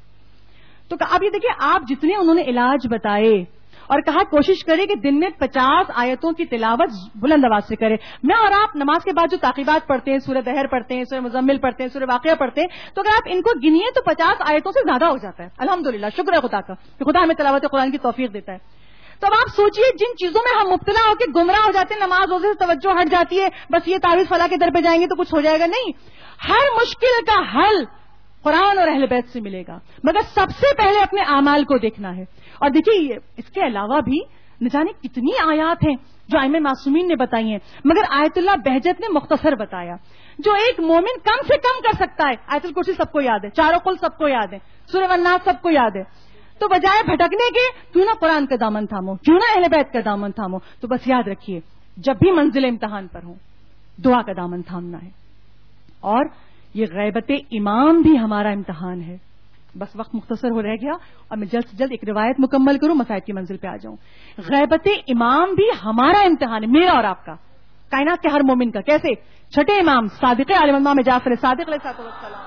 تو اب یہ دیکھیے آپ جتنے انہوں نے علاج بتائے اور کہا کوشش کرے کہ دن میں 50 آیتوں کی تلاوت بلند آواز سے کرے. میں اور آپ نماز کے بعد جو تعقیبات پڑھتے ہیں, سورہ دہر پڑھتے ہیں, سورہ مزمل پڑھتے ہیں, سورہ واقعہ پڑھتے ہیں, تو اگر آپ ان کو گنیے تو 50 آیتوں سے زیادہ ہو جاتا ہے. الحمدللہ, شکر ہے خدا کا کہ خدا ہمیں تلاوت قرآن کی توفیق دیتا ہے. تو اب آپ سوچئے جن چیزوں میں ہم مبتلا ہو کے گمراہ ہو جاتے ہیں, نماز روزے سے توجہ ہٹ جاتی ہے, بس یہ تعویذ فلاں کے در پہ جائیں گے تو کچھ ہو جائے گا. نہیں, ہر مشکل کا حل قرآن اور اہل بیت سے ملے گا, مگر سب سے پہلے اپنے اعمال کو دیکھنا ہے. اور دیکھیے اس کے علاوہ بھی نہ جانے کتنی آیات ہیں جو ائمہ معصومین نے بتائی ہیں، مگر آیت اللہ بہجت نے مختصر بتایا جو ایک مومن کم سے کم کر سکتا ہے۔ آیت الکرسی سب کو یاد ہے، چاروں قل سب کو یاد ہے، سورہ والناس سب کو یاد ہے، تو بجائے بھٹکنے کے کیوں نہ قرآن کا دامن تھامو، کیوں نہ اہل بیت کا دامن تھامو۔ تو بس یاد رکھیے جب بھی منزل امتحان پر ہوں دعا کا دامن تھامنا ہے، اور یہ غیبت امام بھی ہمارا امتحان ہے۔ بس وقت مختصر ہو رہ گیا اور میں جلد سے جلد ایک روایت مکمل کروں، مسائل کی منزل پہ آ جاؤں۔ غیبت امام بھی ہمارا امتحان ہے، میرا اور آپ کا، کائنات کے ہر مومن کا۔ کیسے؟ چھٹے امام صادق عالم امام جعفر صادق علیہ السلام،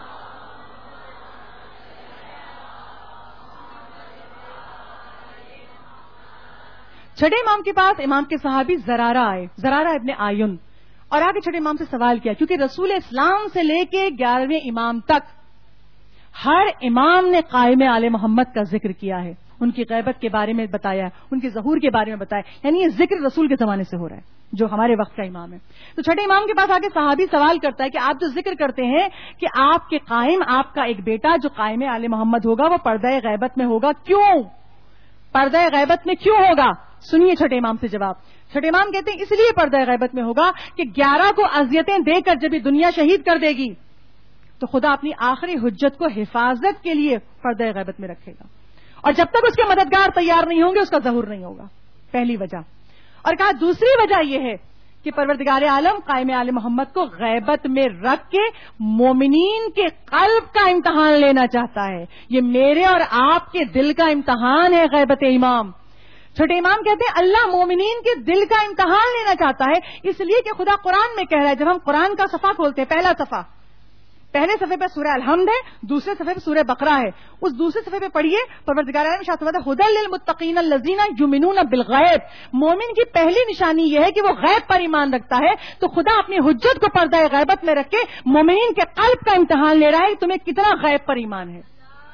چھٹے امام کے پاس امام کے صحابی زرارہ آئے، زرارہ ابن آیون، اور آگے چھٹے امام سے سوال کیا، کیونکہ رسول اسلام سے لے کے 11ویں امام تک ہر امام نے قائم آل محمد کا ذکر کیا ہے، ان کی غیبت کے بارے میں بتایا، ان کے ظہور کے بارے میں بتایا، یعنی یہ ذکر رسول کے زمانے سے ہو رہا ہے جو ہمارے وقت کا امام ہے۔ تو چھٹے امام کے پاس آگے صحابی سوال کرتا ہے کہ آپ جو ذکر کرتے ہیں کہ آپ کے قائم، آپ کا ایک بیٹا جو قائم آل محمد ہوگا وہ پردہ غیبت میں ہوگا، کیوں پردہ غیبت میں کیوں ہوگا؟ سنیے چھٹے امام سے جواب۔ چھٹے امام کہتے ہیں اس لیے پردہ غیبت میں ہوگا کہ 11 کو اذیتیں دے کر جب یہ دنیا شہید کر دے گی تو خدا اپنی آخری حجت کو حفاظت کے لیے پردہ غیبت میں رکھے گا، اور جب تک اس کے مددگار تیار نہیں ہوں گے اس کا ظہور نہیں ہوگا، پہلی وجہ۔ اور کہا دوسری وجہ یہ ہے کہ پروردگار عالم قائم آل محمد کو غیبت میں رکھ کے مومنین کے قلب کا امتحان لینا چاہتا ہے، یہ میرے اور آپ کے دل کا امتحان ہے غیبت امام۔ چھوٹے امام کہتے ہیں اللہ مومنین کے دل کا امتحان لینا چاہتا ہے، اس لیے کہ خدا قرآن میں کہہ رہا ہے، جب ہم قرآن کا صفحہ کھولتے ہیں، پہلا صفحہ، پہلے صفحے پہ سورہ الحمد ہے، دوسرے صفحے پہ سورہ بقرہ ہے، اس دوسرے صفحے پہ پڑھیے پروردگار عالم ارشاد فرماتا ہے ھدی للمتقین الذین یؤمنون بالغیب، مومن کی پہلی نشانی یہ ہے کہ وہ غیب پر ایمان رکھتا ہے، تو خدا اپنی حجت کو پردہ غیبت میں رکھ کے مومنین کے قلب کا امتحان لے رہا ہے کہ تمہیں کتنا غیب پر ایمان ہے۔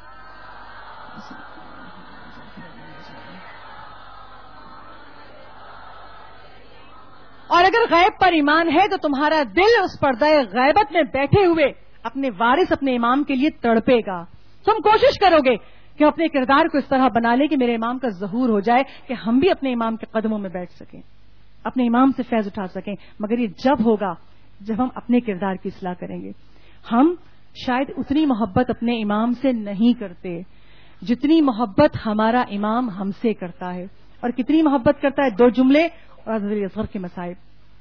اور اگر غیب پر ایمان ہے تو تمہارا دل اس پردہ غیبت میں بیٹھے ہوئے اپنے وارث اپنے امام کے لیے تڑپے گا، تم کوشش کرو گے کہ اپنے کردار کو اس طرح بنا لے کہ میرے امام کا ظہور ہو جائے کہ ہم بھی اپنے امام کے قدموں میں بیٹھ سکیں، اپنے امام سے فیض اٹھا سکیں، مگر یہ جب ہوگا جب ہم اپنے کردار کی اصلاح کریں گے۔ ہم شاید اتنی محبت اپنے امام سے نہیں کرتے جتنی محبت ہمارا امام ہم سے کرتا ہے، اور کتنی محبت کرتا ہے؟ 2 جملے اور حضرت اصغر کے مصائب۔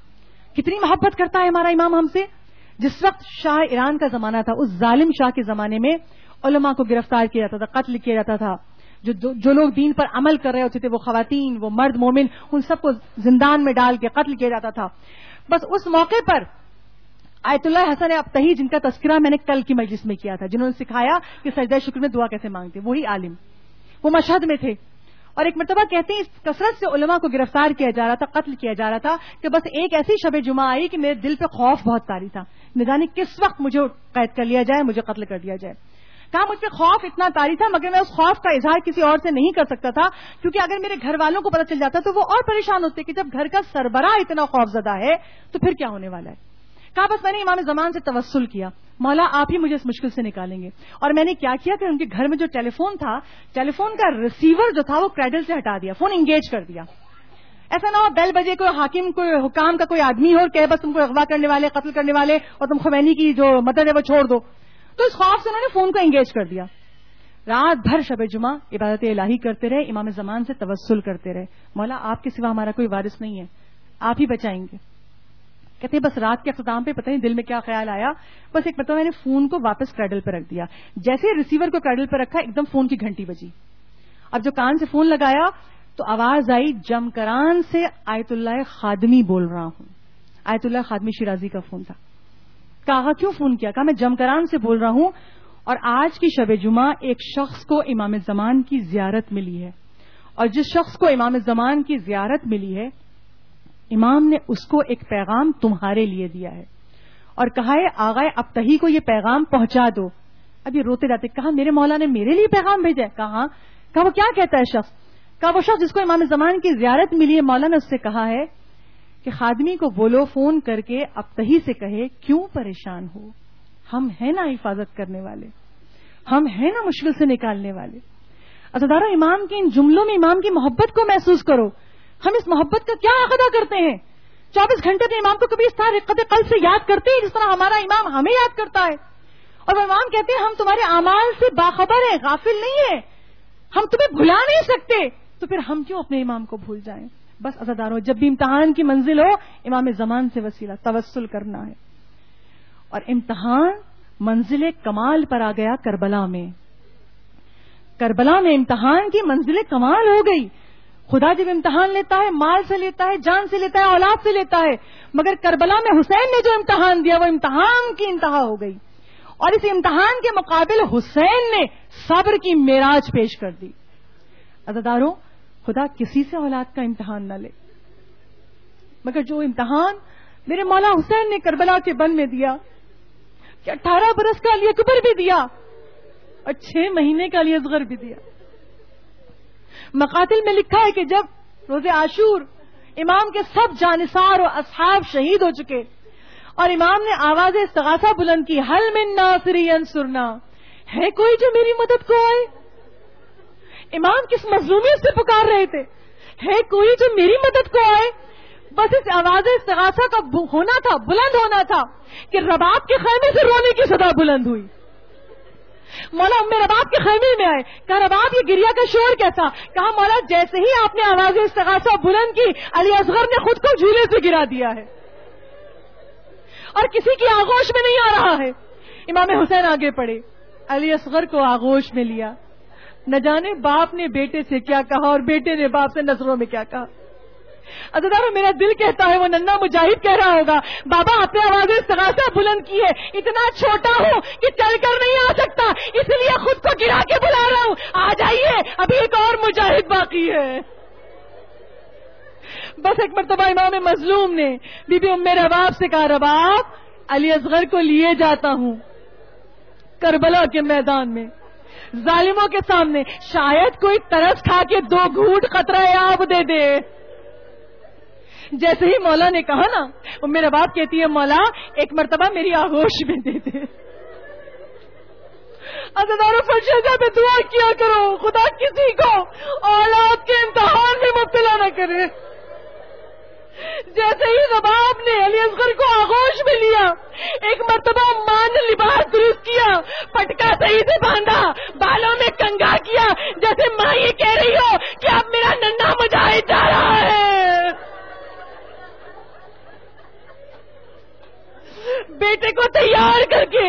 کتنی محبت کرتا ہے ہمارا امام ہم سے؟ جس وقت شاہ ایران کا زمانہ تھا، اس ظالم شاہ کے زمانے میں علماء کو گرفتار کیا جاتا تھا، قتل کیا جاتا تھا، جو لوگ دین پر عمل کر رہے ہوتے تھے، وہ خواتین، وہ مرد مومن، ان سب کو زندان میں ڈال کے قتل کیا جاتا تھا۔ بس اس موقع پر آیت اللہ حسن ابتہی، جن کا تذکرہ میں نے کل کی مجلس میں کیا تھا، جنہوں نے سکھایا کہ سجدہ شکر میں دعا کیسے مانگتے، وہی عالم، وہ مشہد میں تھے، اور ایک مرتبہ کہتے ہیں اس کثرت سے علماء کو گرفتار کیا جا رہا تھا، قتل کیا جا رہا تھا، کہ بس ایک ایسی شب جمعہ آئی کہ میرے دل پہ خوف بہت طاری تھا، نہ جانے کس وقت مجھے قید کر لیا جائے، مجھے قتل کر دیا جائے۔ کہا مجھ پہ خوف اتنا طاری تھا، مگر میں اس خوف کا اظہار کسی اور سے نہیں کر سکتا تھا، کیونکہ اگر میرے گھر والوں کو پتہ چل جاتا تو وہ اور پریشان ہوتے کہ جب گھر کا سربراہ اتنا خوف زدہ ہے تو پھر کیا ہونے والا ہے۔ کہا بس میں نے امام زمان سے توسل کیا، مولا آپ ہی مجھے اس مشکل سے نکالیں گے۔ اور میں نے کیا کیا کہ ان کے گھر میں جو ٹیلی فون تھا، ٹیلی فون کا ریسیور جو تھا وہ کریڈل سے ہٹا دیا، فون انگیج کر دیا، ایسا نہ ہو بیل بجے کوئی حاکم کوئی حکام کا کوئی آدمی ہو کہ بس تم کو اغوا کرنے والے، قتل کرنے والے، اور تم خمینی کی جو مدد ہے وہ چھوڑ دو۔ تو اس خوف سے انہوں نے فون کو انگیج کر دیا۔ رات بھر شب جمعہ عبادت الہی کرتے رہے، امام زمان سے توسل کرتے رہے، مولا آپ کے سوا ہمارا کوئی وارث نہیں ہے، آپ ہی بچائیں گے۔ کہتے ہیں بس رات کے اختتام پہ پتہ نہیں دل میں کیا خیال آیا، بس ایک مرتبہ میں نے فون کو واپس کریڈل پہ رکھ دیا، جیسے ریسیور کو کریڈل پہ رکھا ایک دم فون کی گھنٹی بجی۔ اب جو کان سے فون لگایا تو آواز آئی جمکران سے آیت اللہ خادمی بول رہا ہوں، آیت اللہ خادمی شیرازی کا فون تھا۔ کہا کیوں فون کیا؟ کہا میں جمکران سے بول رہا ہوں، اور آج کی شب جمعہ ایک شخص کو امام زمان کی زیارت ملی ہے، اور جس شخص کو امام زمان کی زیارت ملی ہے امام نے اس کو ایک پیغام تمہارے لیے دیا ہے، اور کہا ہے آغا ابتہی کو یہ پیغام پہنچا دو۔ اب یہ روتے جاتے، کہا میرے مولا نے میرے لیے پیغام بھیجا ہے؟ کہا وہ کیا کہتا ہے شخص؟ کہا وہ شخص جس کو امام زمان کی زیارت ملی ہے، مولا نے اس سے کہا ہے کہ خادمی کو بولو فون کر کے ابتہی سے کہے کیوں پریشان ہو، ہم ہیں نا حفاظت کرنے والے، ہم ہیں نا مشکل سے نکالنے والے۔ عزیزارو امام کے ان جملوں میں امام کی محبت کو محسوس کرو۔ ہم اس محبت کا کیا عقیدہ کرتے ہیں؟ 24 گھنٹے اپنے امام کو کبھی اس طرح رقت قلب سے یاد کرتے ہیں جس طرح ہمارا امام ہمیں یاد کرتا ہے؟ اور وہ امام کہتے ہیں ہم تمہارے اعمال سے باخبر ہیں، غافل نہیں ہیں، ہم تمہیں بھلا نہیں سکتے، تو پھر ہم کیوں اپنے امام کو بھول جائیں؟ بس عزادارو، جب بھی امتحان کی منزل ہو امام زمان سے وسیلہ توسل کرنا ہے. اور امتحان منزل کمال پر آ گیا کربلا میں. کربلا میں امتحان کی منزل کمال ہو گئی. خدا جب امتحان لیتا ہے مال سے لیتا ہے، جان سے لیتا ہے، اولاد سے لیتا ہے، مگر کربلا میں حسین نے جو امتحان دیا وہ امتحان کی انتہا ہو گئی. اور اس امتحان کے مقابل حسین نے صبر کی معراج پیش کر دی. عزادارو، خدا کسی سے اولاد کا امتحان نہ لے، مگر جو امتحان میرے مولا حسین نے کربلا کے بن میں دیا کہ 18 برس کا علی اکبر بھی دیا اور 6 مہینے کا علی اصغر بھی دیا. مقاتل میں لکھا ہے کہ جب روز عاشور امام کے سب جانثار و اصحاب شہید ہو چکے اور امام نے آواز استغاثہ بلند کی، حل من ناصر ینصرنا، ہے کوئی جو میری مدد کو آئے؟ امام کس مظلومیت سے پکار رہے تھے، ہے کوئی جو میری مدد کو آئے؟ بس اس آواز استغاثہ کا ہونا تھا، بلند ہونا تھا کہ رباب کے خیمے سے رونے کی صدا بلند ہوئی. مولا ام رباب کے خیمے میں آئے، کہا رباب یہ گریا کا شور کیسا؟ کہا مولا جیسے ہی آپ نے آواز استغاثہ بلند کی علی اصغر نے خود کو جھولے سے گرا دیا ہے اور کسی کی آغوش میں نہیں آ رہا ہے. امام حسین آگے پڑے، علی اصغر کو آغوش میں لیا. نہ جانے باپ نے بیٹے سے کیا کہا اور بیٹے نے باپ سے نظروں میں کیا کہا. عزیزانو، میرا دل کہتا ہے وہ ننھا مجاہد کہہ رہا ہوگا، بابا آپ نے آواز استغاثہ بلند کی ہے، اتنا چھوٹا ہوں کہ چل کر نہیں آ سکتا، اس لیے خود کو گرا کے بلا رہا ہوں، آ جائیے ابھی ایک اور مجاہد باقی ہے. بس ایک مرتبہ امام مظلوم نے بی بی ام رباب سے کہا، رباب علی اصغر کو لیے جاتا ہوں کربلا کے میدان میں ظالموں کے سامنے، شاید کوئی ترس کھا کے 2 گھونٹ قطرہ آب دے دے. جیسے ہی مولا نے کہا نا، میرا باپ کہتی ہے مولا ایک مرتبہ میری آغوش میں دے دے. عزیزانو، فرشتہ میں دعا کیا کرو خدا کسی کو اولاد کے امتحان میں مبتلا نہ کرے. جیسے ہی رباب نے علی اصغر کو آغوش میں لیا، ایک مرتبہ ماں نے لباس درست کیا، پٹکا صحیح سے باندھا، بالوں میں کنگا کیا، جیسے ماں یہ کہہ رہی ہو کہ اب میرا ننھا مجاہد جا رہا ہے. بیٹے کو تیار کر کے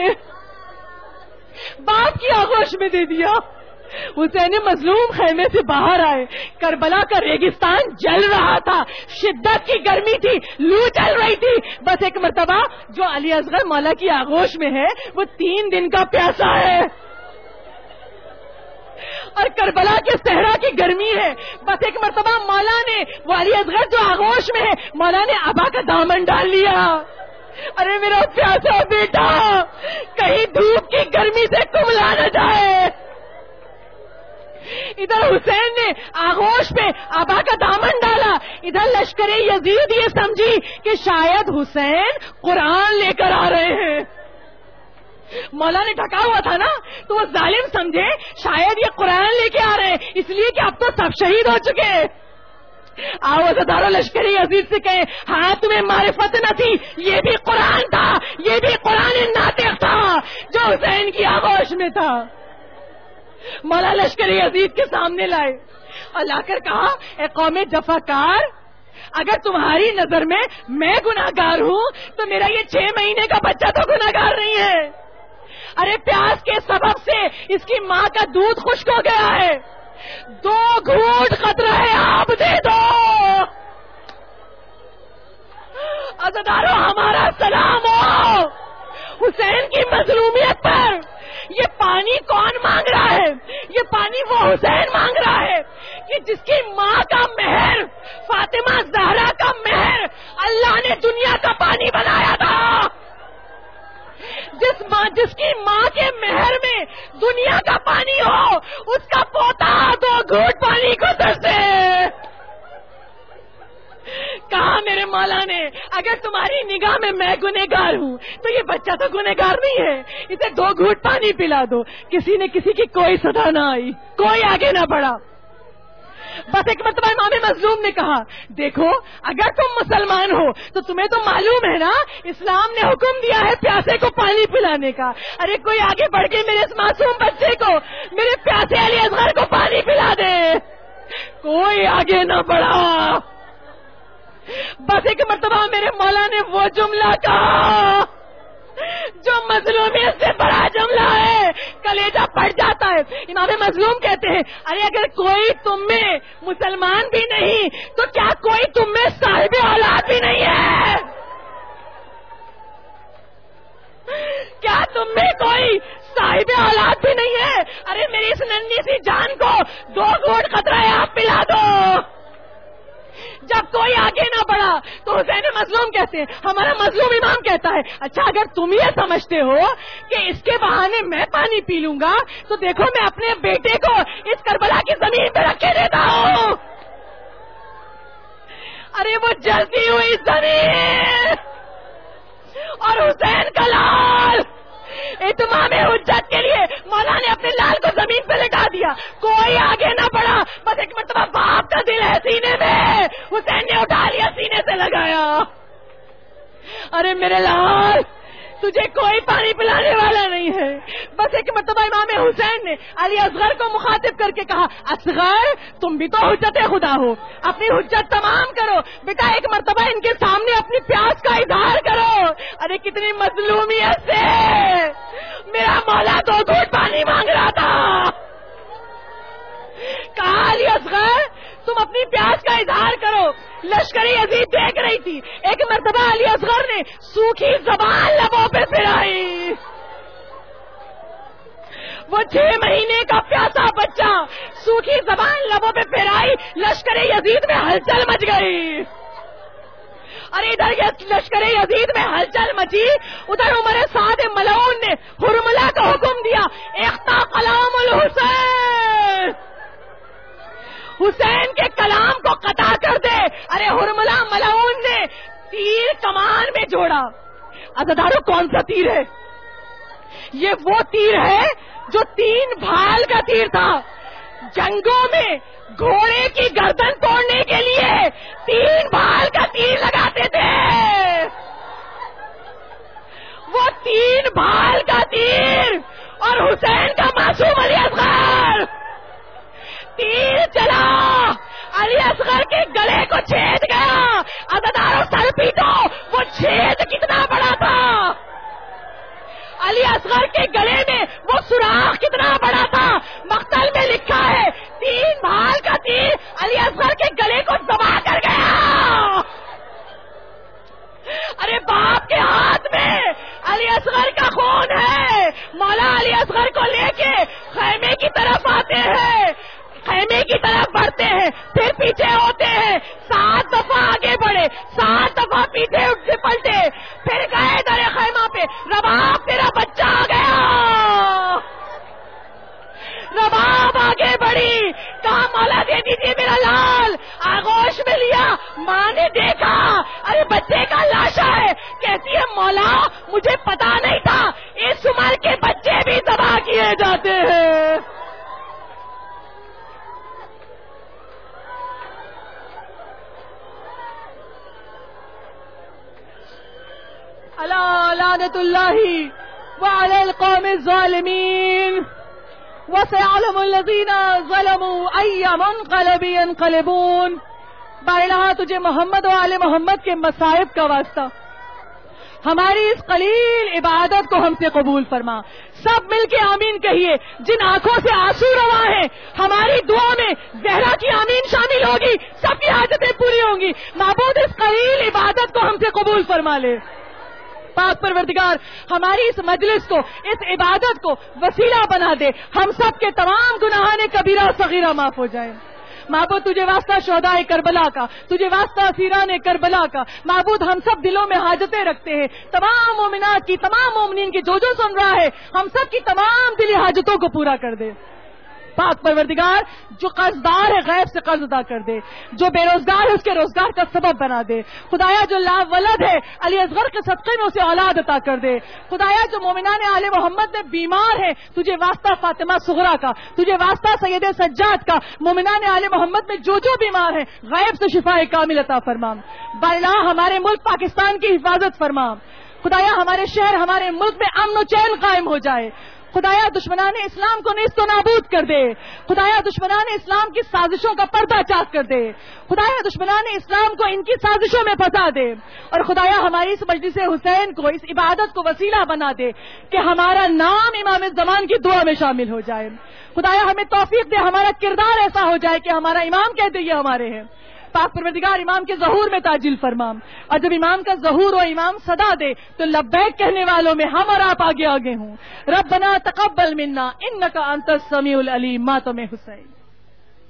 باپ کی آغوش میں دے دیا. حسین مظلوم خیمے سے باہر آئے، کربلا کا ریگستان جل رہا تھا، شدت کی گرمی تھی، لو چل رہی تھی. بس ایک مرتبہ جو علی اصغر مولا کی آغوش میں ہے وہ 3 دن کا پیاسا ہے اور کربلا کے صحرا کی گرمی ہے. بس ایک مرتبہ مولا نے وہ علی اصغر جو آغوش میں ہے، مولا نے ابا کا دامن ڈال لیا. ارے میرا پیاسا بیٹا کہیں دھوپ کی گرمی سے کملا نہ جائے. ادھر حسین نے آغوش پہ آبا کا دامن ڈالا، ادھر لشکر یزید یہ سمجھی کہ شاید حسین قرآن لے کر آ رہے ہیں. مولا نے ڈھکا ہوا تھا نا، تو وہ ظالم سمجھے شاید یہ قرآن لے کے آ رہے ہیں، اس لیے کہ اب تو سب شہید ہو چکے. آؤ عزادارو لشکر یزید سے کہیں، ہاں تمہیں معرفت نہ تھی، یہ بھی قرآن تھا، یہ بھی قرآن ناطق تھا جو حسین کی آغوش میں تھا. مولا لشکر یزید کے سامنے لائے اور لا کر کہا، اے قوم جفاکار، اگر تمہاری نظر میں گناہگار ہوں تو میرا یہ 6 مہینے کا بچہ تو گناہگار نہیں ہے. ارے پیاس کے سبب سے اس کی ماں کا دودھ خشک ہو گیا ہے، 2 گھونٹ قطرہ آب دے دو. عزادارو ہمارا سلام ہو حسین کی مظلومیت پر. یہ پانی کون مانگ رہا ہے؟ یہ پانی وہ حسین مانگ رہا ہے کہ جس کی ماں کا مہر، فاطمہ زہرا کا مہر اللہ نے دنیا کا پانی بنایا تھا. جس کی ماں کے مہر میں دنیا کا پانی ہو، اس کا پوتا 2 گھونٹ پانی کو ترسے. کہا میرے مولا نے اگر تمہاری نگاہ میں گنہگار ہوں تو یہ بچہ تو گنہگار نہیں ہے، اسے 2 گھونٹ پانی پلا دو. کسی نے کسی کی کوئی صدا نہ آئی، کوئی آگے نہ بڑھا. بس ایک مرتبہ امام مظلوم نے کہا دیکھو اگر تم مسلمان ہو تو تمہیں تو معلوم ہے نا اسلام نے حکم دیا ہے پیاسے کو پانی پلانے کا. ارے کوئی آگے بڑھ کے میرے اس معصوم بچے کو میرے پیاسے علی اصغر کو پانی پلا دے. کوئی آگے نہ بڑھا. بس ایک مرتبہ میرے مولا نے وہ جملہ کہا جو مظلومیت سے بڑا جملہ ہے, کلیجہ پھٹ جاتا ہے. امام مظلوم کہتے ہیں ارے اگر کوئی تم میں مسلمان بھی نہیں تو کیا کوئی تم میں صاحب اولاد بھی نہیں ہے؟ کیا تم میں کوئی صاحب اولاد بھی نہیں ہے؟ ارے میری اس ننھی سی جان کو 2 گھونٹ قطرہ آپ پلا دو. جب کوئی آگے نہ بڑھا تو حسین مظلوم کہتے ہیں, ہمارا مظلوم امام کہتا ہے اچھا اگر تم یہ سمجھتے ہو کہ اس کے بہانے میں پانی پی لوں گا تو دیکھو میں اپنے بیٹے کو اس کربلا کی زمین پہ رکھ کے دیتا ہوں. ارے وہ جلتی ہوئی زمین اور حسین کا لال اتمام حجت کے لیے مولا نے اپنے لال کو زمین پہ لٹا دیا. کوئی آگے نہ بڑھا. بس ایک مرتبہ باپ کا دل ہے سینے میں, حسین نے اٹھا لیا سینے سے لگایا. ارے میرے لال تجھے کوئی پانی پلانے والا نہیں ہے. بس ایک مرتبہ امام حسین نے علی اصغر کو مخاطب کر کے کہا اصغر تم بھی تو حجت خدا ہو, اپنی حجت تمام کرو بیٹا, ایک مرتبہ ان کے سامنے اپنی پیاس کا اظہار کرو. ارے کتنی مظلومیت سے میرا مولا 2 گھونٹ پانی مانگ رہا تھا. کہا علی اصغر تم اپنی پیاس کا اظہار کرو. لشکر یزید دیکھ رہی تھی. ایک مرتبہ علی اصغر نے سوکھی زبان لبوں پہ پھرائی. وہ 6 مہینے کا پیاسا بچہ سوکھی زبان لبوں پہ پھرائی. لشکر یزید میں ہلچل مچ گئی. اور ادھر لشکر یزید میں ہلچل مچی, ادھر عمر سعد ملعون نے حرملہ کا حکم دیا اختا کلام الحسین, حسین کے کلام کو قطع کر دے. ارے حرملہ ملعون نے تیر کمان میں جوڑا. عزادارو کون سا تیر ہے؟ یہ وہ تیر ہے جو 3 بھال کا تیر تھا. جنگوں میں گھوڑے کی گردن توڑنے کے لیے 3 بھال کا تیر لگاتے تھے. وہ 3 بھال کا تیر اور حسین کا معصوم علی اصغر. تیر چلا, علی اصغر کے گلے کو چھید گیا. عزادارو سر پیٹو, وہ چھید کتنا بڑا تھا. علی اصغر کے گلے میں وہ سوراخ کتنا بڑا تھا. مقتل میں لکھا ہے 3 بھال کا تیر علی اصغر کے گلے کو دبا کر گیا. ارے باپ کے ہاتھ میں علی اصغر کا خون ہے. مولا علی اصغر کو لے کے خیمے کی طرف آتے ہیں, خیمے کی طرف بڑھتے ہیں, پھر پیچھے ہوتے ہیں. 7 دفعہ آگے بڑھے, 7 دفعہ پیچھے سے پلٹے, پھر گئے در خیمہ پہ. رباب تیرا بچہ آ گیا. رباب آگے بڑھی, کہا مولا دے دیجیے میرا لال. آغوش میں لیا, ماں نے دیکھا ارے بچے کا لاشا ہے. کہتی ہے مولا مجھے پتا نہیں تھا اس عمر کے بچے بھی ذبح کیے جاتے ہیں. الا لعنت اللہ وعلی القوم الظالمین وسيعلم الذین ظلموا ای منقلب ینقلبون. بارہا تجھے محمد و آل محمد کے مصائب کا واسطہ ہماری اس قلیل عبادت کو ہم سے قبول فرما. سب مل کے آمین کہیے. جن آنکھوں سے آنسو رواں ہیں ہماری دعا میں زہرا کی آمین شامل ہوگی, سب کی حاجتیں پوری ہوں گی. معبود اس قلیل عبادت کو ہم سے قبول فرما لے. پاک پروردگار ہماری اس مجلس کو, اس عبادت کو وسیلہ بنا دے, ہم سب کے تمام گناہان کبیرہ صغیرہ معاف ہو جائیں. معبود تجھے واسطہ شہدائے کربلا کا, تجھے واسطہ اسیران کربلا کا. معبود ہم سب دلوں میں حاجتیں رکھتے ہیں, تمام مومنات کی, تمام مومنین کی, جو سن رہا ہے ہم سب کی تمام دلی حاجتوں کو پورا کر دے. پاک پروردگار جو قرضدار ہے غیب سے قرض ادا کر دے، جو بے روزگار ہے اس کے روزگار کا سبب بنا دے، خدایا جو لا ولد ہے علی اصغر کے صدقے میں اسے اولاد عطا کر دے، خدایا جو مومنان آل محمد میں بیمار ہے تجھے واسطہ فاطمہ صغرا کا، تجھے واسطہ سید سجاد کا، مومنان آل محمد میں جو بیمار ہے غیب سے شفا کامل عطا فرما، باللہ ہمارے ملک پاکستان کی حفاظت فرما، خدایا ہمارے شہر ہمارے ملک میں امن و چین قائم ہو جائے، خدایا دشمنان اسلام کو نیست و نابود کر دے، خدایا دشمنان اسلام کی سازشوں کا پردہ چاک کر دے، خدایا دشمنان اسلام کو ان کی سازشوں میں پھنسا دے، اور خدایا ہماری اس مجلس حسین کو اس عبادت کو وسیلہ بنا دے کہ ہمارا نام امام زمان کی دعا میں شامل ہو جائے، خدایا ہمیں توفیق دے ہمارا کردار ایسا ہو جائے کہ ہمارا امام کہتے یہ ہمارے ہیں، پاک پروردگار امام کے ظہور میں تاجیل فرما، اور جب امام کا ظہور و امام صدا دے تو لبیک کہنے والوں میں ہم اور آپ آگے آگے ہوں۔ ربنا تقبل منا انک انت السمیع العلیم۔ ماتم حسین۔